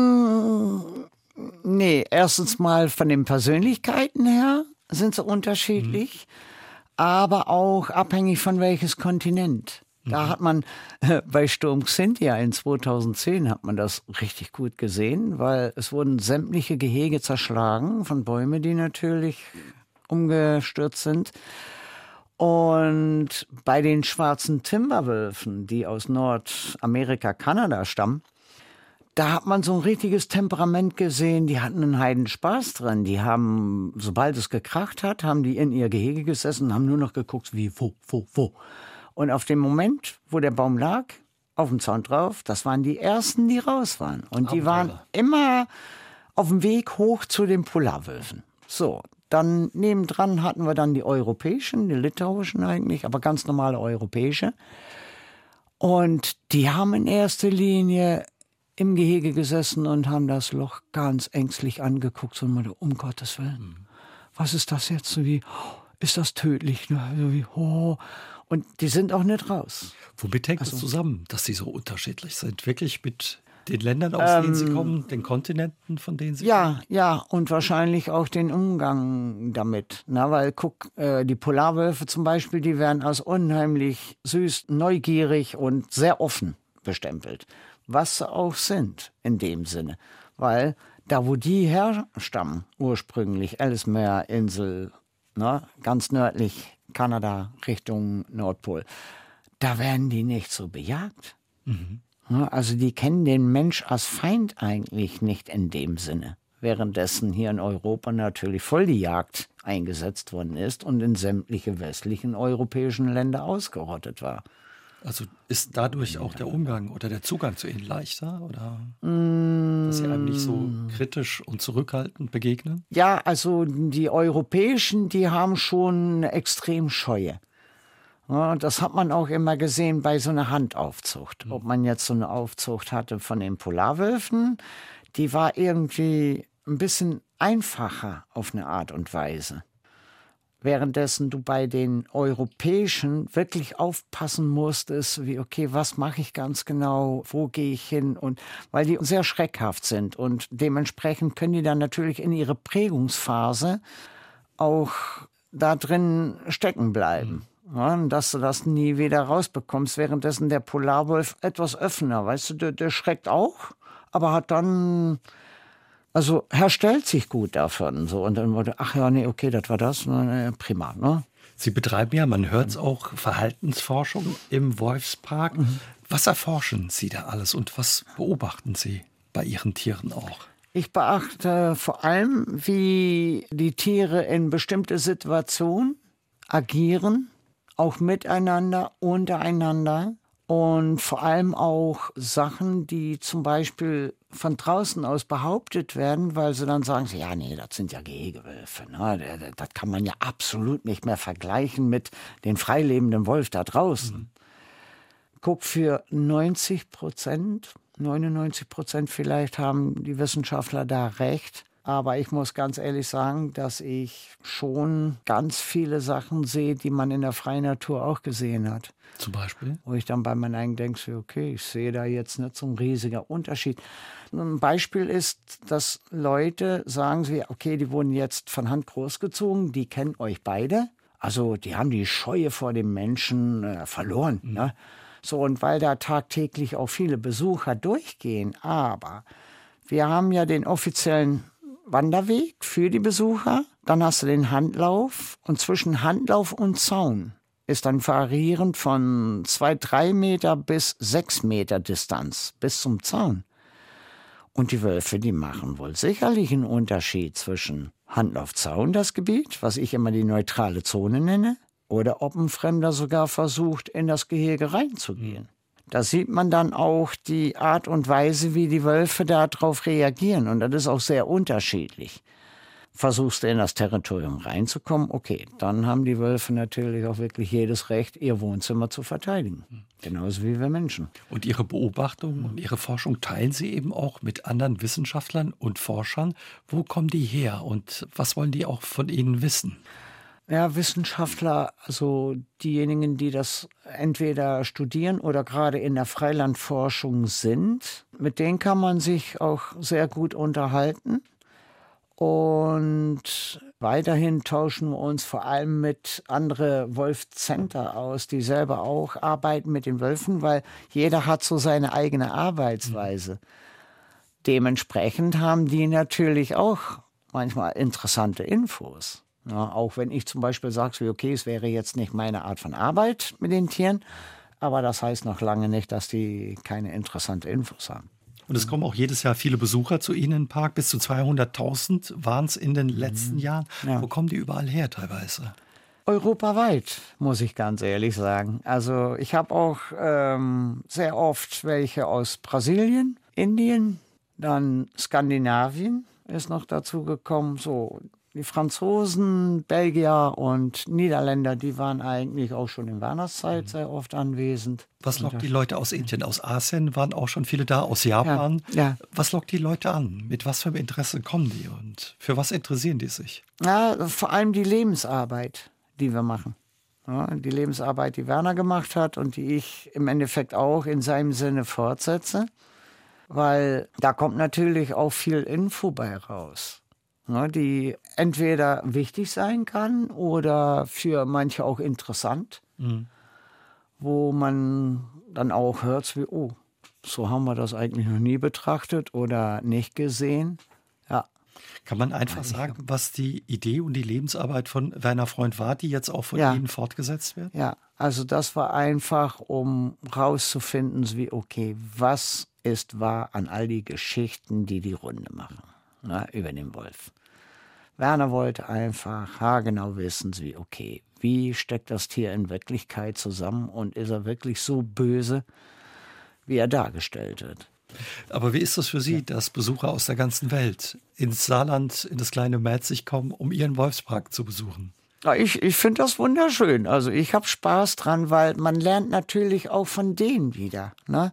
Nee, erstens mal von den Persönlichkeiten her sind sie unterschiedlich, mhm. aber auch abhängig von welches Kontinent. Da mhm. hat man äh, bei Sturm Xynthia in zweitausendzehn hat man das richtig gut gesehen, weil es wurden sämtliche Gehege zerschlagen von Bäumen, die natürlich umgestürzt sind. Und bei den schwarzen Timberwölfen, die aus Nordamerika, Kanada stammen, da hat man so ein richtiges Temperament gesehen, die hatten einen Heidenspaß drin. Die haben, sobald es gekracht hat, haben die in ihr Gehege gesessen und haben nur noch geguckt, wie, wo, wo, wo. Und auf dem Moment, wo der Baum lag, auf dem Zaun drauf, das waren die Ersten, die raus waren. Und die waren immer auf dem Weg hoch zu den Polarwölfen. So, dann nebendran hatten wir dann die europäischen, die litauischen eigentlich, aber ganz normale europäische. Und die haben in erster Linie im Gehege gesessen und haben das Loch ganz ängstlich angeguckt. So, um Gottes Willen, mhm. was ist das jetzt? So wie, oh, ist das tödlich? So wie, oh. Und die sind auch nicht raus. Womit hängt also, es zusammen, dass sie so unterschiedlich sind? Wirklich mit den Ländern, aus ähm, denen sie kommen, den Kontinenten, von denen sie ja, kommen? Ja, ja, und wahrscheinlich auch den Umgang damit. Na, weil, guck, äh, die Polarwölfe zum Beispiel, die werden als unheimlich süß, neugierig und sehr offen bestempelt. Was sie auch sind, in dem Sinne. Weil da, wo die herstammen, ursprünglich, Ellesmere-Insel, ne, ganz nördlich, Kanada, Richtung Nordpol, da werden die nicht so bejagt. Mhm. Also die kennen den Mensch als Feind eigentlich nicht in dem Sinne. Währenddessen hier in Europa natürlich voll die Jagd eingesetzt worden ist und in sämtliche westlichen europäischen Länder ausgerottet war. Also ist dadurch auch der Umgang oder der Zugang zu ihnen leichter? Oder mm. dass sie einem nicht so kritisch und zurückhaltend begegnen? Ja, also die Europäischen, die haben schon eine extrem Scheue. Ja, das hat man auch immer gesehen bei so einer Handaufzucht. Mhm. Ob man jetzt so eine Aufzucht hatte von den Polarwölfen, die war irgendwie ein bisschen einfacher auf eine Art und Weise. Währenddessen du bei den Europäischen wirklich aufpassen musstest, wie, okay, was mache ich ganz genau, wo gehe ich hin? Und weil die sehr schreckhaft sind und dementsprechend können die dann natürlich in ihrer Prägungsphase auch da drin stecken bleiben. Mhm. Ja, dass du das nie wieder rausbekommst, währenddessen der Polarwolf etwas offener, weißt du, der, der schreckt auch, aber hat dann... Also herstellt sich gut davon. So. Und dann wurde, ach ja, nee, okay, das war das, ne, prima. Ne? Sie betreiben ja, man hört es auch, Verhaltensforschung im Wolfspark. Mhm. Was erforschen Sie da alles und was beobachten Sie bei Ihren Tieren auch? Ich beachte vor allem, wie die Tiere in bestimmte Situationen agieren, auch miteinander, untereinander. Und vor allem auch Sachen, die zum Beispiel von draußen aus behauptet werden, weil sie dann sagen, ja, nee, das sind ja Gehegewölfe. Ne? Das kann man ja absolut nicht mehr vergleichen mit den freilebenden Wolf da draußen. Mhm. Guck, für neunzig Prozent, neunundneunzig Prozent vielleicht haben die Wissenschaftler da recht. Aber ich muss ganz ehrlich sagen, dass ich schon ganz viele Sachen sehe, die man in der freien Natur auch gesehen hat. Zum Beispiel? Wo ich dann bei meinen eigenen denke, okay, ich sehe da jetzt nicht so ein riesiger Unterschied. Ein Beispiel ist, dass Leute sagen, okay, die wurden jetzt von Hand großgezogen, die kennen euch beide. Also die haben die Scheue vor dem Menschen äh, verloren. Mhm. Ne? So, und weil da tagtäglich auch viele Besucher durchgehen, aber wir haben ja den offiziellen Wanderweg für die Besucher, dann hast du den Handlauf und zwischen Handlauf und Zaun ist dann variierend von zwei, drei Meter bis sechs Meter Distanz bis zum Zaun. Und die Wölfe, die machen wohl sicherlich einen Unterschied zwischen Handlauf-Zaun, das Gebiet, was ich immer die neutrale Zone nenne, oder ob ein Fremder sogar versucht, in das Gehege reinzugehen. Da sieht man dann auch die Art und Weise, wie die Wölfe darauf reagieren. Und das ist auch sehr unterschiedlich. Versuchst du in das Territorium reinzukommen, okay, dann haben die Wölfe natürlich auch wirklich jedes Recht, ihr Wohnzimmer zu verteidigen. Genauso wie wir Menschen. Und Ihre Beobachtungen und Ihre Forschung teilen Sie eben auch mit anderen Wissenschaftlern und Forschern. Wo kommen die her und was wollen die auch von Ihnen wissen? Ja, Wissenschaftler, also diejenigen, die das entweder studieren oder gerade in der Freilandforschung sind, mit denen kann man sich auch sehr gut unterhalten. Und weiterhin tauschen wir uns vor allem mit anderen Wolf-Center aus, die selber auch arbeiten mit den Wölfen, weil jeder hat so seine eigene Arbeitsweise. Mhm. Dementsprechend haben die natürlich auch manchmal interessante Infos. Ja, auch wenn ich zum Beispiel sage, okay, es wäre jetzt nicht meine Art von Arbeit mit den Tieren, aber das heißt noch lange nicht, dass die keine interessante Infos haben. Und es kommen auch jedes Jahr viele Besucher zu Ihnen im Park. Bis zu zweihunderttausend waren es in den letzten mhm. Jahren. Ja. Wo kommen die überall her teilweise? Europaweit, muss ich ganz ehrlich sagen. Also ich habe auch ähm, sehr oft welche aus Brasilien, Indien, dann Skandinavien ist noch dazu gekommen. So die Franzosen, Belgier und Niederländer, die waren eigentlich auch schon in Weihnachtszeit mhm. sehr oft anwesend. Was lockt die Leute aus Indien? Aus Asien waren auch schon viele da, aus Japan. Ja, ja. Was lockt die Leute an? Mit was für einem Interesse kommen die und für was interessieren die sich? Ja, vor allem die Lebensarbeit, die wir machen. Ja, die Lebensarbeit, die Werner gemacht hat und die ich im Endeffekt auch in seinem Sinne fortsetze. Weil da kommt natürlich auch viel Info bei raus, ja, die entweder wichtig sein kann oder für manche auch interessant, mhm. wo man dann auch hört, wie, oh, so haben wir das eigentlich noch nie betrachtet oder nicht gesehen. Ja. Kann man einfach sagen, was die Idee und die Lebensarbeit von Werner Freund war, die jetzt auch von ja. Ihnen fortgesetzt wird? Ja, also das war einfach, um rauszufinden, wie, okay, was ist wahr an all die Geschichten, die die Runde machen, na, über den Wolf. Werner wollte einfach haargenau wissen, wie, okay, wie steckt das Tier in Wirklichkeit zusammen und ist er wirklich so böse, wie er dargestellt wird. Aber wie ist das für Sie, ja. dass Besucher aus der ganzen Welt ins Saarland, in das kleine Merzig kommen, um Ihren Wolfspark zu besuchen? Ja, ich ich finde das wunderschön. Also ich habe Spaß dran, weil man lernt natürlich auch von denen wieder, ne?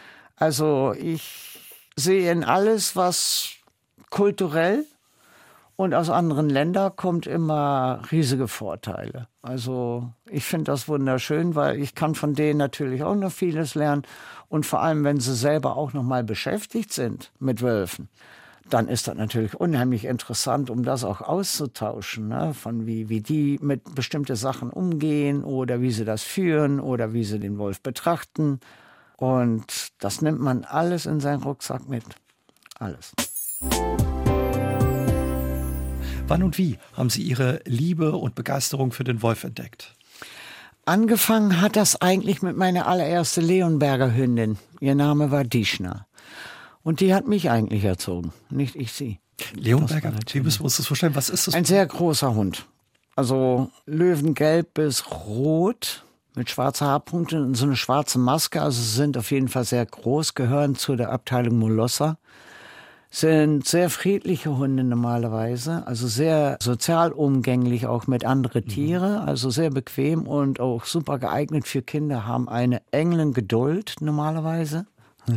Also ich sehe in alles, was kulturell und aus anderen Ländern kommt, immer riesige Vorteile. Also ich finde das wunderschön, weil ich kann von denen natürlich auch noch vieles lernen. Und vor allem, wenn sie selber auch noch mal beschäftigt sind mit Wölfen, dann ist das natürlich unheimlich interessant, um das auch auszutauschen, ne? Von wie, wie die mit bestimmten Sachen umgehen oder wie sie das führen oder wie sie den Wolf betrachten. Und das nimmt man alles in seinen Rucksack mit. Alles. Wann und wie haben Sie Ihre Liebe und Begeisterung für den Wolf entdeckt? Angefangen hat das eigentlich mit meiner allerersten Leonberger Hündin. Ihr Name war Dischna. Und die hat mich eigentlich erzogen, nicht ich sie. Leonberger, wie müssen wir uns das vorstellen? Was ist das? Ein sehr großer Hund. Also löwengelb bis rot. Mit schwarzen Haarpunkten und so eine schwarze Maske. Also sie sind auf jeden Fall sehr groß, gehören zu der Abteilung Molosser. Sind sehr friedliche Hunde normalerweise, also sehr sozial umgänglich auch mit anderen Tieren, also sehr bequem und auch super geeignet für Kinder, haben eine Englengeduld normalerweise.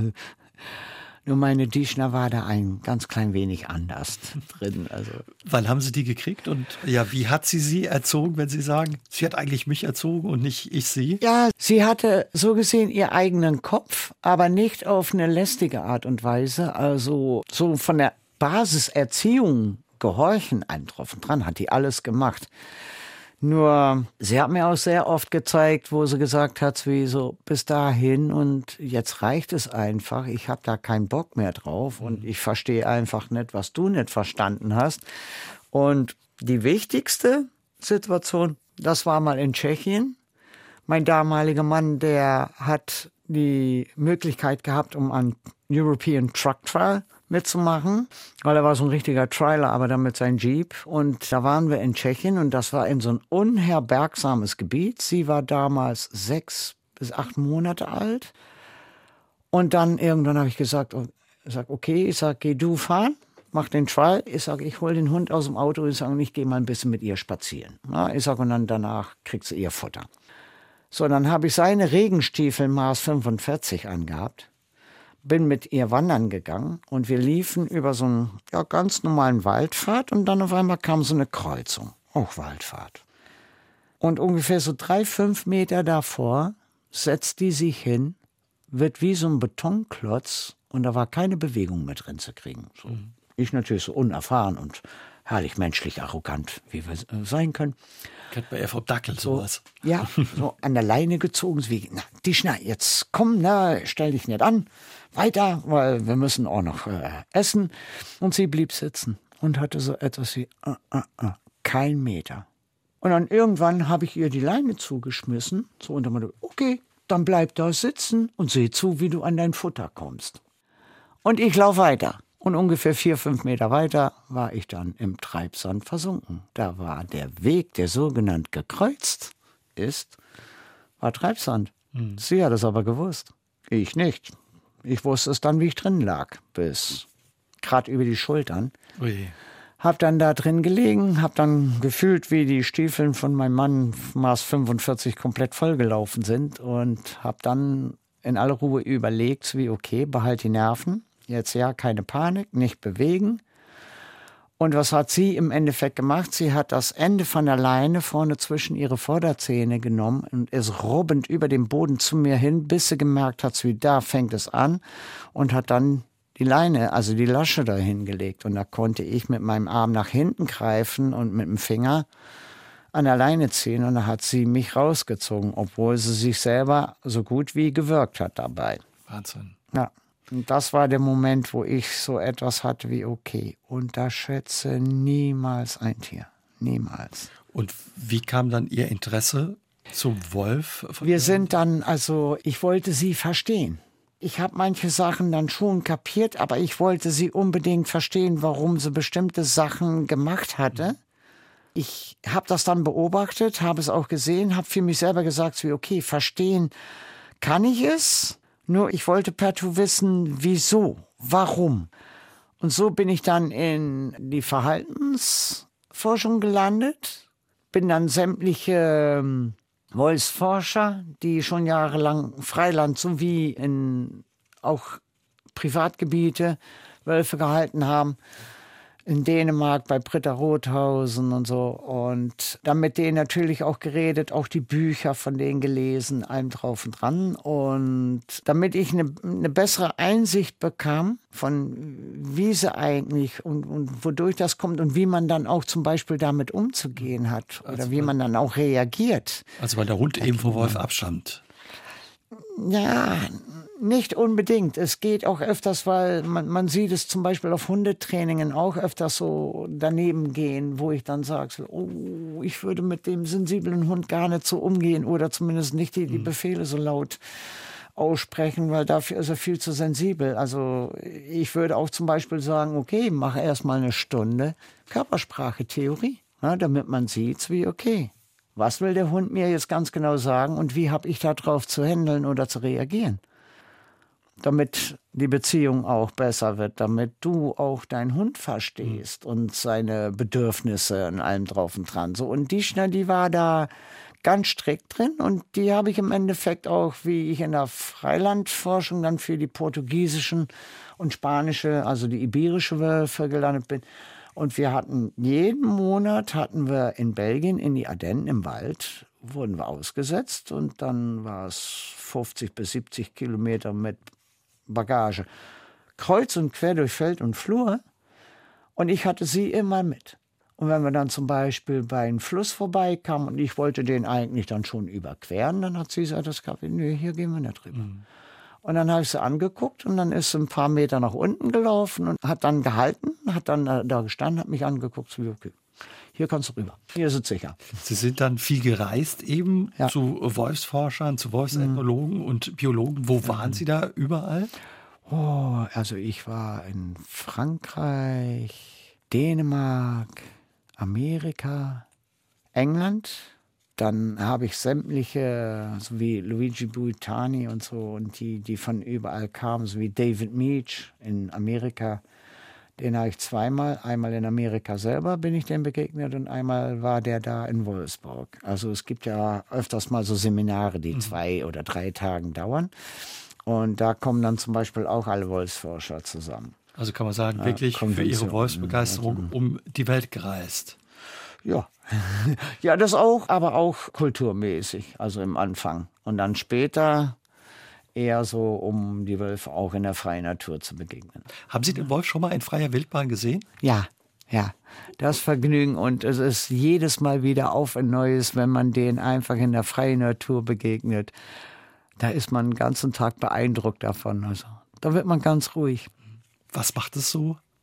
Nur meine Dischna war da ein ganz klein wenig anders drin. Also. Wann haben Sie die gekriegt und ja, wie hat sie sie erzogen, wenn Sie sagen, sie hat eigentlich mich erzogen und nicht ich sie? Ja, sie hatte so gesehen ihren eigenen Kopf, aber nicht auf eine lästige Art und Weise. Also so von der Basiserziehung, Gehorchen, einen drauf und dran, hat die alles gemacht. Nur, sie hat mir auch sehr oft gezeigt, wo sie gesagt hat, wie so, bis dahin und jetzt reicht es einfach. Ich habe da keinen Bock mehr drauf und ich verstehe einfach nicht, was du nicht verstanden hast. Und die wichtigste Situation, das war mal in Tschechien. Mein damaliger Mann, der hat die Möglichkeit gehabt, um an European Truck Trial mitzumachen, weil er war so ein richtiger Trailer, aber dann mit seinem Jeep. Und da waren wir in Tschechien und das war in so ein unherbergsames Gebiet. Sie war damals sechs bis acht Monate alt. Und dann irgendwann habe ich gesagt, ich sag, okay, ich sag, geh du fahren, mach den Trial. Ich sag, ich hol den Hund aus dem Auto. Ich sag, ich gehe mal ein bisschen mit ihr spazieren. Ja, ich sag, und dann danach kriegt sie ihr Futter. So, dann habe ich seine Regenstiefel Maß fünfundvierzig angehabt. Bin mit ihr wandern gegangen und wir liefen über so einen ja, ganz normalen Waldpfad und dann auf einmal kam so eine Kreuzung, auch Waldpfad. Und ungefähr so drei, fünf Meter davor setzt die sich hin, wird wie so ein Betonklotz und da war keine Bewegung mehr drin zu kriegen. So. Mhm. Ich natürlich so unerfahren und herrlich menschlich arrogant, wie wir sein können. Kennt man eher vom Dackel sowas. So, ja, so an der Leine gezogen, so wie, na, Dischna, jetzt komm, na, stell dich nicht an, weiter, weil wir müssen auch noch äh, essen. Und sie blieb sitzen und hatte so etwas wie, uh, uh, uh, kein Meter. Und dann irgendwann habe ich ihr die Leine zugeschmissen, so unter dem Motto, okay, dann bleib da sitzen und seh zu, wie du an dein Futter kommst. Und ich laufe weiter. Und ungefähr vier, fünf Meter weiter war ich dann im Treibsand versunken. Da war der Weg, der sogenannt gekreuzt ist, war Treibsand. Hm. Sie hat es aber gewusst. Ich nicht. Ich wusste es dann, wie ich drin lag, bis gerade über die Schultern. Ui. Hab dann da drin gelegen, hab dann gefühlt, wie die Stiefeln von meinem Mann Maß fünfundvierzig komplett vollgelaufen sind und hab dann in aller Ruhe überlegt, wie okay, behalt die Nerven. Jetzt ja, keine Panik, nicht bewegen. Und was hat sie im Endeffekt gemacht? Sie hat das Ende von der Leine vorne zwischen ihre Vorderzähne genommen und ist rubbend über den Boden zu mir hin, bis sie gemerkt hat, wie da fängt es an, und hat dann die Leine, also die Lasche da hingelegt. Und da konnte ich mit meinem Arm nach hinten greifen und mit dem Finger an der Leine ziehen. Und da hat sie mich rausgezogen, obwohl sie sich selber so gut wie gewürgt hat dabei. Wahnsinn. Ja. Und das war der Moment, wo ich so etwas hatte wie, okay, unterschätze niemals ein Tier. Niemals. Und wie kam dann Ihr Interesse zum Wolf? Wir sind dann, also ich wollte sie verstehen. Ich habe manche Sachen dann schon kapiert, aber ich wollte sie unbedingt verstehen, warum sie bestimmte Sachen gemacht hatte. Ich habe das dann beobachtet, habe es auch gesehen, habe für mich selber gesagt, wie okay, verstehen kann ich es. Nur ich wollte partout wissen, wieso, warum. Und so bin ich dann in die Verhaltensforschung gelandet, bin dann sämtliche ähm, Wolfsforscher, die schon jahrelang Freiland sowie in auch Privatgebiete Wölfe gehalten haben, in Dänemark bei Britta Rothausen und so. Und dann mit denen natürlich auch geredet, auch die Bücher von denen gelesen, allem drauf und dran. Und damit ich eine, eine bessere Einsicht bekam von wie sie eigentlich und, und wodurch das kommt und wie man dann auch zum Beispiel damit umzugehen hat oder also, wie man dann auch reagiert. Also weil der Hund eben vom Wolf abstammt. Ja, nicht unbedingt. Es geht auch öfters, weil man, man sieht es zum Beispiel auf Hundetrainingen auch öfters so daneben gehen, wo ich dann sage, oh, ich würde mit dem sensiblen Hund gar nicht so umgehen oder zumindest nicht die, die Befehle so laut aussprechen, weil dafür ist er viel zu sensibel. Also ich würde auch zum Beispiel sagen, okay, mache erstmal eine Stunde Körpersprache-Theorie, ja, damit man sieht, wie okay. Was will der Hund mir jetzt ganz genau sagen und wie habe ich darauf zu handeln oder zu reagieren? Damit die Beziehung auch besser wird, damit du auch deinen Hund verstehst mhm. und seine Bedürfnisse und allem drauf und dran. So, und die Schnell, die war da ganz strikt drin und die habe ich im Endeffekt auch, wie ich in der Freilandforschung dann für die portugiesischen und spanische, also die iberische Wölfe gelandet bin. Und wir hatten jeden Monat hatten wir in Belgien, in die Ardennen im Wald, wurden wir ausgesetzt und dann war es fünfzig bis siebzig Kilometer mit Bagage. Kreuz und quer durch Feld und Flur und ich hatte sie immer mit. Und wenn wir dann zum Beispiel bei einem Fluss vorbeikamen und ich wollte den eigentlich dann schon überqueren, dann hat sie gesagt, das Kaffee, nö, hier gehen wir nicht drüber. Mhm. Und dann habe ich sie angeguckt und dann ist sie ein paar Meter nach unten gelaufen und hat dann gehalten, hat dann da gestanden, hat mich angeguckt, so, okay, hier kannst du rüber, hier ist es sicher. Sie sind dann viel gereist eben ja. zu Wolfsforschern, zu Wolfsethnologen mhm. und Biologen. Wo waren mhm. Sie da überall? Oh, also ich war in Frankreich, Dänemark, Amerika, England. Dann habe ich sämtliche, so wie Luigi Buitani und so, und die, die von überall kamen, so wie David Meach in Amerika. Den habe ich zweimal, einmal in Amerika selber bin ich dem begegnet und einmal war der da in Wolfsburg. Also es gibt ja öfters mal so Seminare, die mhm. zwei oder drei Tage dauern. Und da kommen dann zum Beispiel auch alle Wolfsforscher zusammen. Also kann man sagen, wirklich ja, für Ihre Wolfsbegeisterung um die Welt gereist. Ja. ja, das auch, aber auch kulturmäßig, also im Anfang. Und dann später eher so, um die Wölfe auch in der freien Natur zu begegnen. Haben Sie den Wolf schon mal in freier Wildbahn gesehen? Ja, ja. Das Vergnügen und es ist jedes Mal wieder auf ein neues, wenn man den einfach in der freien Natur begegnet. Da ist man den ganzen Tag beeindruckt davon. Also, da wird man ganz ruhig. Was macht es so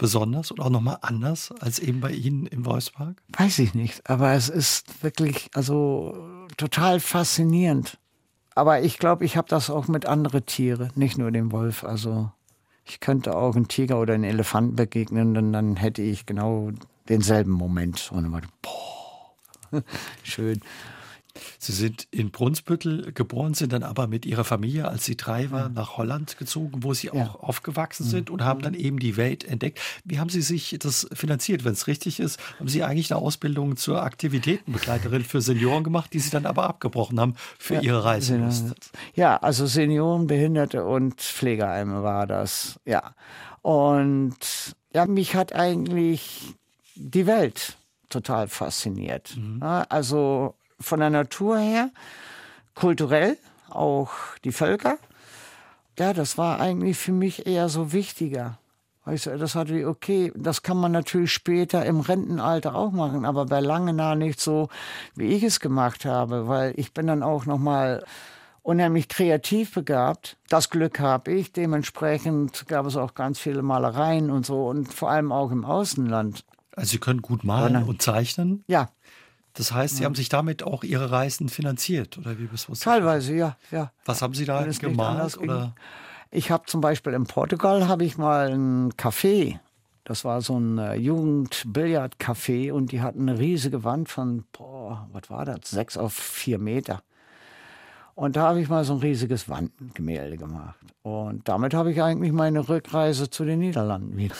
besonders und auch nochmal anders als eben bei Ihnen im Wolfspark? Weiß ich nicht, aber es ist wirklich also total faszinierend. Aber ich glaube, ich habe das auch mit anderen Tieren, nicht nur dem Wolf. Also ich könnte auch einen Tiger oder einen Elefanten begegnen und dann hätte ich genau denselben Moment. Und immer, boah, schön. Sie sind in Brunsbüttel geboren, sind dann aber mit Ihrer Familie, als Sie drei waren, nach Holland gezogen, wo Sie auch Ja. aufgewachsen sind und haben dann eben die Welt entdeckt. Wie haben Sie sich das finanziert, wenn es richtig ist? Haben Sie eigentlich eine Ausbildung zur Aktivitätenbegleiterin für Senioren gemacht, die Sie dann aber abgebrochen haben für Ja, Ihre Reiselust? Ja, also Senioren, Behinderte und Pflegeheime war das, ja. Und ja, mich hat eigentlich die Welt total fasziniert. Mhm. Ja, also von der Natur her, kulturell, auch die Völker. Ja, das war eigentlich für mich eher so wichtiger. Weißt du, das hatte ich, okay, das kann man natürlich später im Rentenalter auch machen, aber bei lange nah nicht so, wie ich es gemacht habe, weil ich bin dann auch noch mal unheimlich kreativ begabt. Das Glück habe ich. Dementsprechend gab es auch ganz viele Malereien und so und vor allem auch im Außenland. Also Sie können gut malen und zeichnen? Ja. Das heißt, Sie ja. haben sich damit auch Ihre Reisen finanziert, oder wie bist du? Teilweise, ja, ja. Was haben Sie da gemalt? Oder? Ich habe zum Beispiel in Portugal habe ich mal ein Café. Das war so ein äh, Jugend-Billard-Café und die hatten eine riesige Wand von, boah, was war das? Sechs auf vier Meter. Und da habe ich mal so ein riesiges Wandgemälde gemacht. Und damit habe ich eigentlich meine Rückreise zu den Niederlanden wieder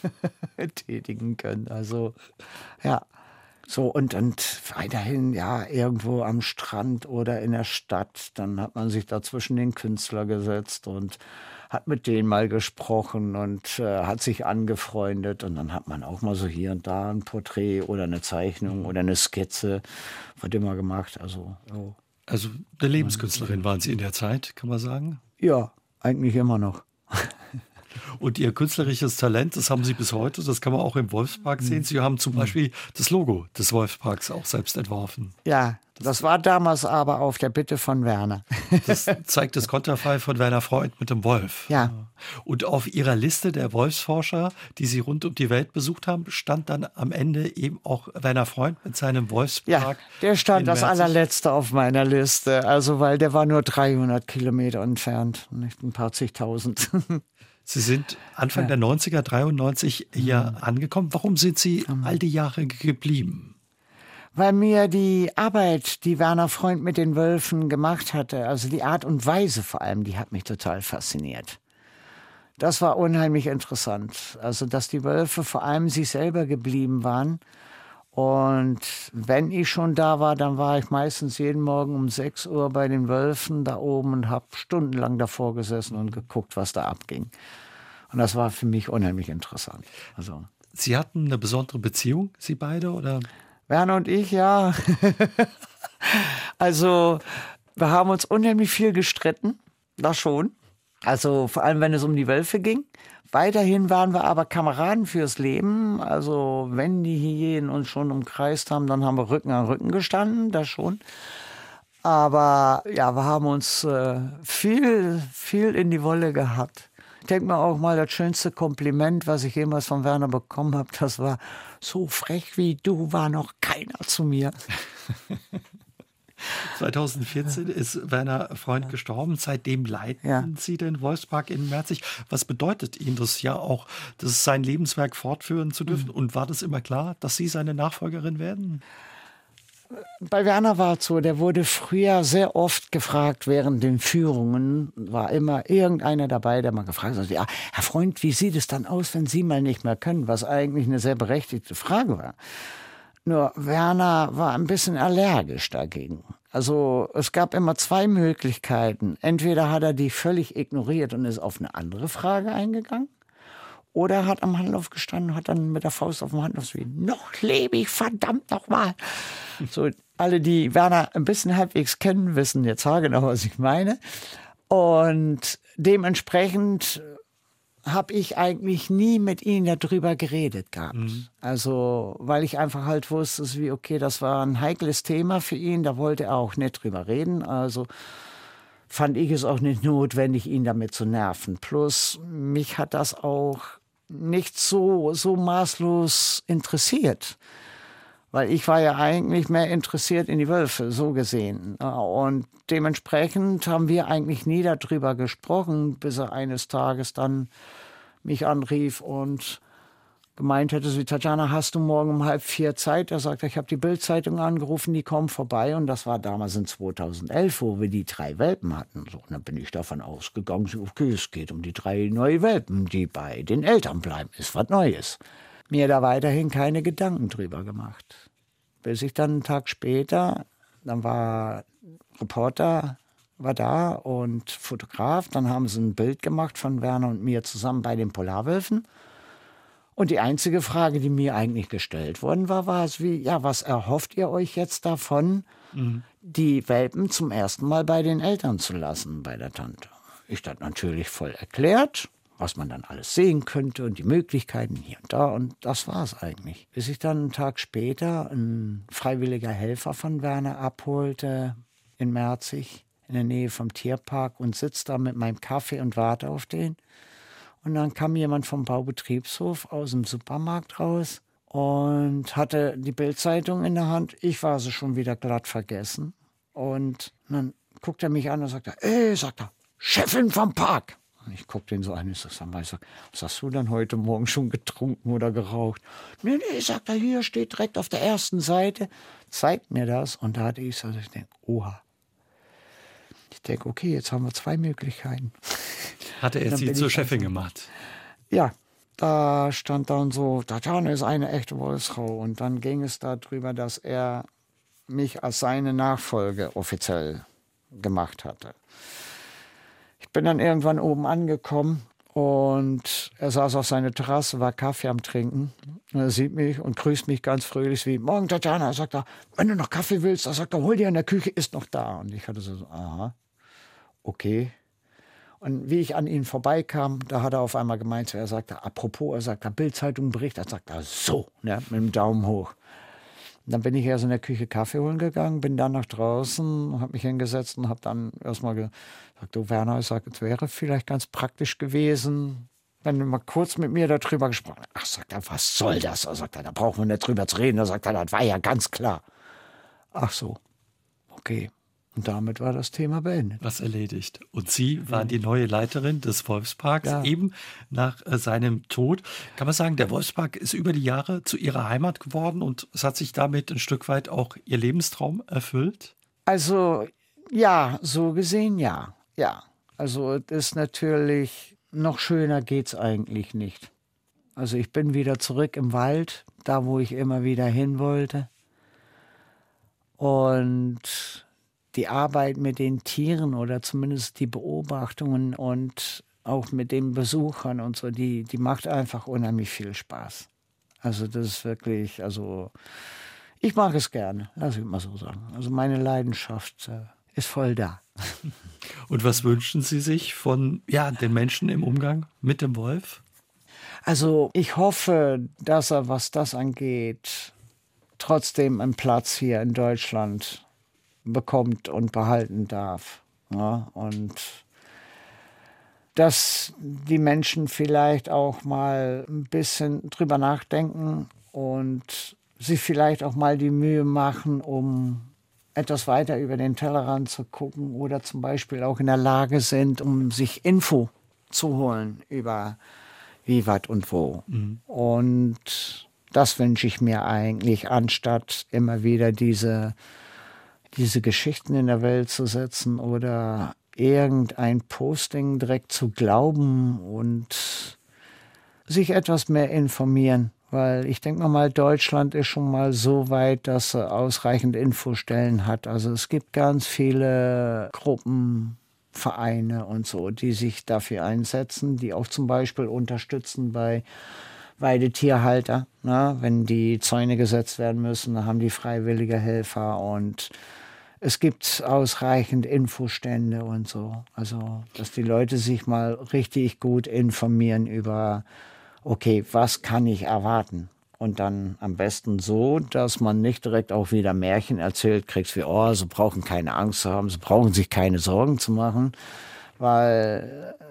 tätigen können. Also, ja. So, und, und weiterhin, ja, irgendwo am Strand oder in der Stadt. Dann hat man sich da zwischen den Künstler gesetzt und hat mit denen mal gesprochen und äh, hat sich angefreundet. Und dann hat man auch mal so hier und da ein Porträt oder eine Zeichnung oder eine Skizze, wird immer gemacht. Also, oh. Also eine Lebenskünstlerin waren Sie in der Zeit, kann man sagen? Ja, eigentlich immer noch. Und Ihr künstlerisches Talent, das haben Sie bis heute, das kann man auch im Wolfspark sehen. Sie haben zum Beispiel das Logo des Wolfsparks auch selbst entworfen. Ja, das war damals aber auf der Bitte von Werner. Das zeigt das Konterfei von Werner Freund mit dem Wolf. Ja. Und auf Ihrer Liste der Wolfsforscher, die Sie rund um die Welt besucht haben, stand dann amEnde eben auch Werner Freund mit seinem Wolfspark. Ja, der stand als allerletzter auf meiner Liste. Also, weil der war nur dreihundert Kilometer entfernt, nicht ein paar zigtausend. Sie sind Anfang ja. der neunziger, dreiundneunzig hier mhm. angekommen. Warum sind Sie mhm. all die Jahre geblieben? Weil mir die Arbeit, die Werner Freund mit den Wölfen gemacht hatte, also die Art und Weise vor allem, die hat mich total fasziniert. Das war unheimlich interessant. Also, dass die Wölfe vor allem sich selber geblieben waren. Und wenn ich schon da war, dann war ich meistens jeden Morgen um sechs Uhr bei den Wölfen da oben und habe stundenlang davor gesessen und geguckt, was da abging. Und das war für mich unheimlich interessant. Also, Sie hatten eine besondere Beziehung, Sie beide, oder? Werner und ich, ja. Also, wir haben uns unheimlich viel gestritten, das schon. Also vor allem, wenn es um die Wölfe ging. Weiterhin waren wir aber Kameraden fürs Leben. Also wenn die Hyänen uns schon umkreist haben, dann haben wir Rücken an Rücken gestanden, das schon. Aber ja, wir haben uns äh, viel, viel in die Wolle gehabt. Ich denke mir auch mal, das schönste Kompliment, was ich jemals von Werner bekommen habe, das war: so frech wie du war noch keiner zu mir. zweitausendvierzehn ist Werner Freund gestorben. Seitdem leiten ja. Sie den Wolfspark in Merzig. Was bedeutet Ihnen das ja auch, das sein Lebenswerk fortführen zu dürfen? Mhm. Und war das immer klar, dass Sie seine Nachfolgerin werden? Bei Werner war es so, der wurde früher sehr oft gefragt, während den Führungen war immer irgendeiner dabei, der mal gefragt hat, ja, Herr Freund, wie sieht es dann aus, wenn Sie mal nicht mehr können? Was eigentlich eine sehr berechtigte Frage war. Nur Werner war ein bisschen allergisch dagegen. Also es gab immer zwei Möglichkeiten. Entweder hat er die völlig ignoriert und ist auf eine andere Frage eingegangen. Oder er hat am Handlauf gestanden und hat dann mit der Faust auf dem Handlauf wie, noch lebe ich, verdammt nochmal. So, alle, die Werner ein bisschen halbwegs kennen, wissen jetzt haargenau, was ich meine. Und dementsprechend habe ich eigentlich nie mit ihm darüber geredet gehabt. Mhm. Also, weil ich einfach halt wusste, wie, okay, das war ein heikles Thema für ihn, da wollte er auch nicht drüber reden. Also fand ich es auch nicht notwendig, ihn damit zu nerven. Plus, mich hat das auch nicht so, so maßlos interessiert. Weil ich war ja eigentlich mehr interessiert in die Wölfe, so gesehen. Und dementsprechend haben wir eigentlich nie darüber gesprochen, bis er eines Tages dann mich anrief und gemeint hätte, so, Tatjana, hast du morgen um halb vier Zeit? Er sagte, ich habe die Bild-Zeitung angerufen, die kommen vorbei. Und das war damals in zweitausendelf, wo wir die drei Welpen hatten. So, und dann bin ich davon ausgegangen, so, okay, es geht um die drei neue Welpen, die bei den Eltern bleiben. Ist was Neues. Mir da weiterhin keine Gedanken drüber gemacht. Bis ich dann einen Tag später, dann war Reporter, war da und Fotograf. Dann haben sie ein Bild gemacht von Werner und mir zusammen bei den Polarwölfen. Und die einzige Frage, die mir eigentlich gestellt worden war, war es wie, ja, was erhofft ihr euch jetzt davon, mhm. die Welpen zum ersten Mal bei den Eltern zu lassen, bei der Tante? Ich das natürlich voll erklärt, was man dann alles sehen könnte und die Möglichkeiten hier und da. Und das war es eigentlich. Bis ich dann einen Tag später ein freiwilliger Helfer von Werner abholte in Merzig, in der Nähe vom Tierpark, und sitze da mit meinem Kaffee und warte auf den. Und dann kam jemand vom Baubetriebshof aus dem Supermarkt raus und hatte die Bild-Zeitung in der Hand. Ich war sie schon wieder glatt vergessen. Und dann guckt er mich an und sagt, ey, sagt er, Chefin vom Park. Und ich gucke den so an, ich sage, was hast du denn heute Morgen schon getrunken oder geraucht? Nee, nee, sagt er, hier steht direkt auf der ersten Seite, zeigt mir das. Und da hatte ich so, ich denke, oha. Ich denke, okay, jetzt haben wir zwei Möglichkeiten. Hatte er sie zur Chefin gemacht? Ja, da stand dann so, Tatjana ist eine echte Wolfsfrau. Und dann ging es darüber, dass er mich als seine Nachfolge offiziell gemacht hatte. Ich bin dann irgendwann oben angekommen und er saß auf seiner Terrasse, war Kaffee am Trinken. Und er sieht mich und grüßt mich ganz fröhlich wie, morgen Tatjana. Er sagt, er, wenn du noch Kaffee willst, er sagt, er, hol dir in der Küche, ist noch da. Und ich hatte so, aha, okay. Und wie ich an ihn vorbeikam, da hat er auf einmal gemeint, er sagte, apropos, er sagte, Bild-Zeitung berichtet, er sagte, so, ne, mit dem Daumen hoch. Und dann bin ich erst in der Küche Kaffee holen gegangen, bin dann nach draußen, habe mich hingesetzt und habe dann erstmal gesagt, du Werner, ich sage, es wäre vielleicht ganz praktisch gewesen, wenn du mal kurz mit mir darüber gesprochen hast. Ach, sagt er, was soll das? Er sagt, da brauchen wir nicht drüber zu reden. Er sagt, das war ja ganz klar. Ach so, okay. Und damit war das Thema beendet. Was erledigt. Und Sie waren die neue Leiterin des Wolfsparks, ja. Eben nach äh, seinem Tod. Kann man sagen, der Wolfspark ist über die Jahre zu Ihrer Heimat geworden und es hat sich damit ein Stück weit auch Ihr Lebenstraum erfüllt? Also ja, so gesehen ja. Ja, also es ist natürlich, noch schöner geht's eigentlich nicht. Also ich bin wieder zurück im Wald, da wo ich immer wieder hin wollte. Und die Arbeit mit den Tieren oder zumindest die Beobachtungen und auch mit den Besuchern und so, die, die macht einfach unheimlich viel Spaß. Also das ist wirklich, also ich mag es gerne, lass ich mal so sagen. Also meine Leidenschaft äh, ist voll da. Und was wünschen Sie sich von ja, den Menschen im Umgang mit dem Wolf? Also ich hoffe, dass er, was das angeht, trotzdem einen Platz hier in Deutschland bekommt und behalten darf. Ja, und dass die Menschen vielleicht auch mal ein bisschen drüber nachdenken und sich vielleicht auch mal die Mühe machen, um etwas weiter über den Tellerrand zu gucken oder zum Beispiel auch in der Lage sind, um sich Info zu holen über wie, was und wo. Mhm. Und das wünsche ich mir eigentlich, anstatt immer wieder diese diese Geschichten in der Welt zu setzen oder irgendein Posting direkt zu glauben und sich etwas mehr informieren. Weil ich denke mal, Deutschland ist schon mal so weit, dass er ausreichend Infostellen hat. Also es gibt ganz viele Gruppen, Vereine und so, die sich dafür einsetzen, die auch zum Beispiel unterstützen bei Weidetierhalter. Na, wenn die Zäune gesetzt werden müssen, dann haben die freiwillige Helfer und es gibt ausreichend Infostände und so. Also, dass die Leute sich mal richtig gut informieren über, okay, was kann ich erwarten? Und dann am besten so, dass man nicht direkt auch wieder Märchen erzählt kriegt, wie, oh, sie brauchen keine Angst zu haben, sie brauchen sich keine Sorgen zu machen. Weil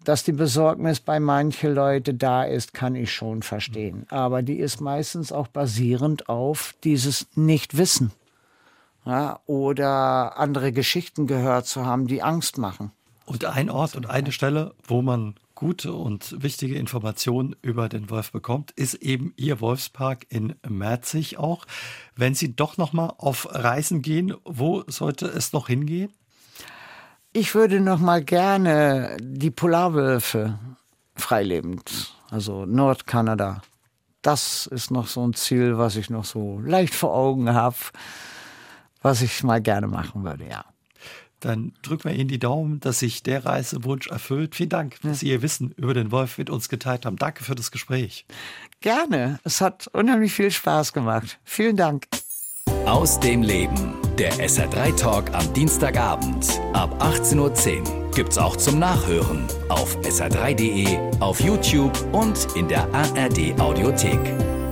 dass die Besorgnis bei manchen Leuten da ist, kann ich schon verstehen. Aber die ist meistens auch basierend auf dieses Nichtwissen. Ja, oder andere Geschichten gehört zu haben, die Angst machen. Und ein Ort und eine Stelle, wo man gute und wichtige Informationen über den Wolf bekommt, ist eben Ihr Wolfspark in Merzig auch. Wenn Sie doch noch mal auf Reisen gehen, wo sollte es noch hingehen? Ich würde noch mal gerne die Polarwölfe freilebend, also Nordkanada. Das ist noch so ein Ziel, was ich noch so leicht vor Augen habe, was ich mal gerne machen würde, ja. Dann drücken wir Ihnen die Daumen, dass sich der Reisewunsch erfüllt. Vielen Dank, dass Sie Ihr Wissen über den Wolf mit uns geteilt haben. Danke für das Gespräch. Gerne. Es hat unheimlich viel Spaß gemacht. Vielen Dank. Aus dem Leben. Der S R drei Talk am Dienstagabend ab achtzehn Uhr zehn. Gibt's auch zum Nachhören auf S R drei Punkt de, auf YouTube und in der A R D Audiothek.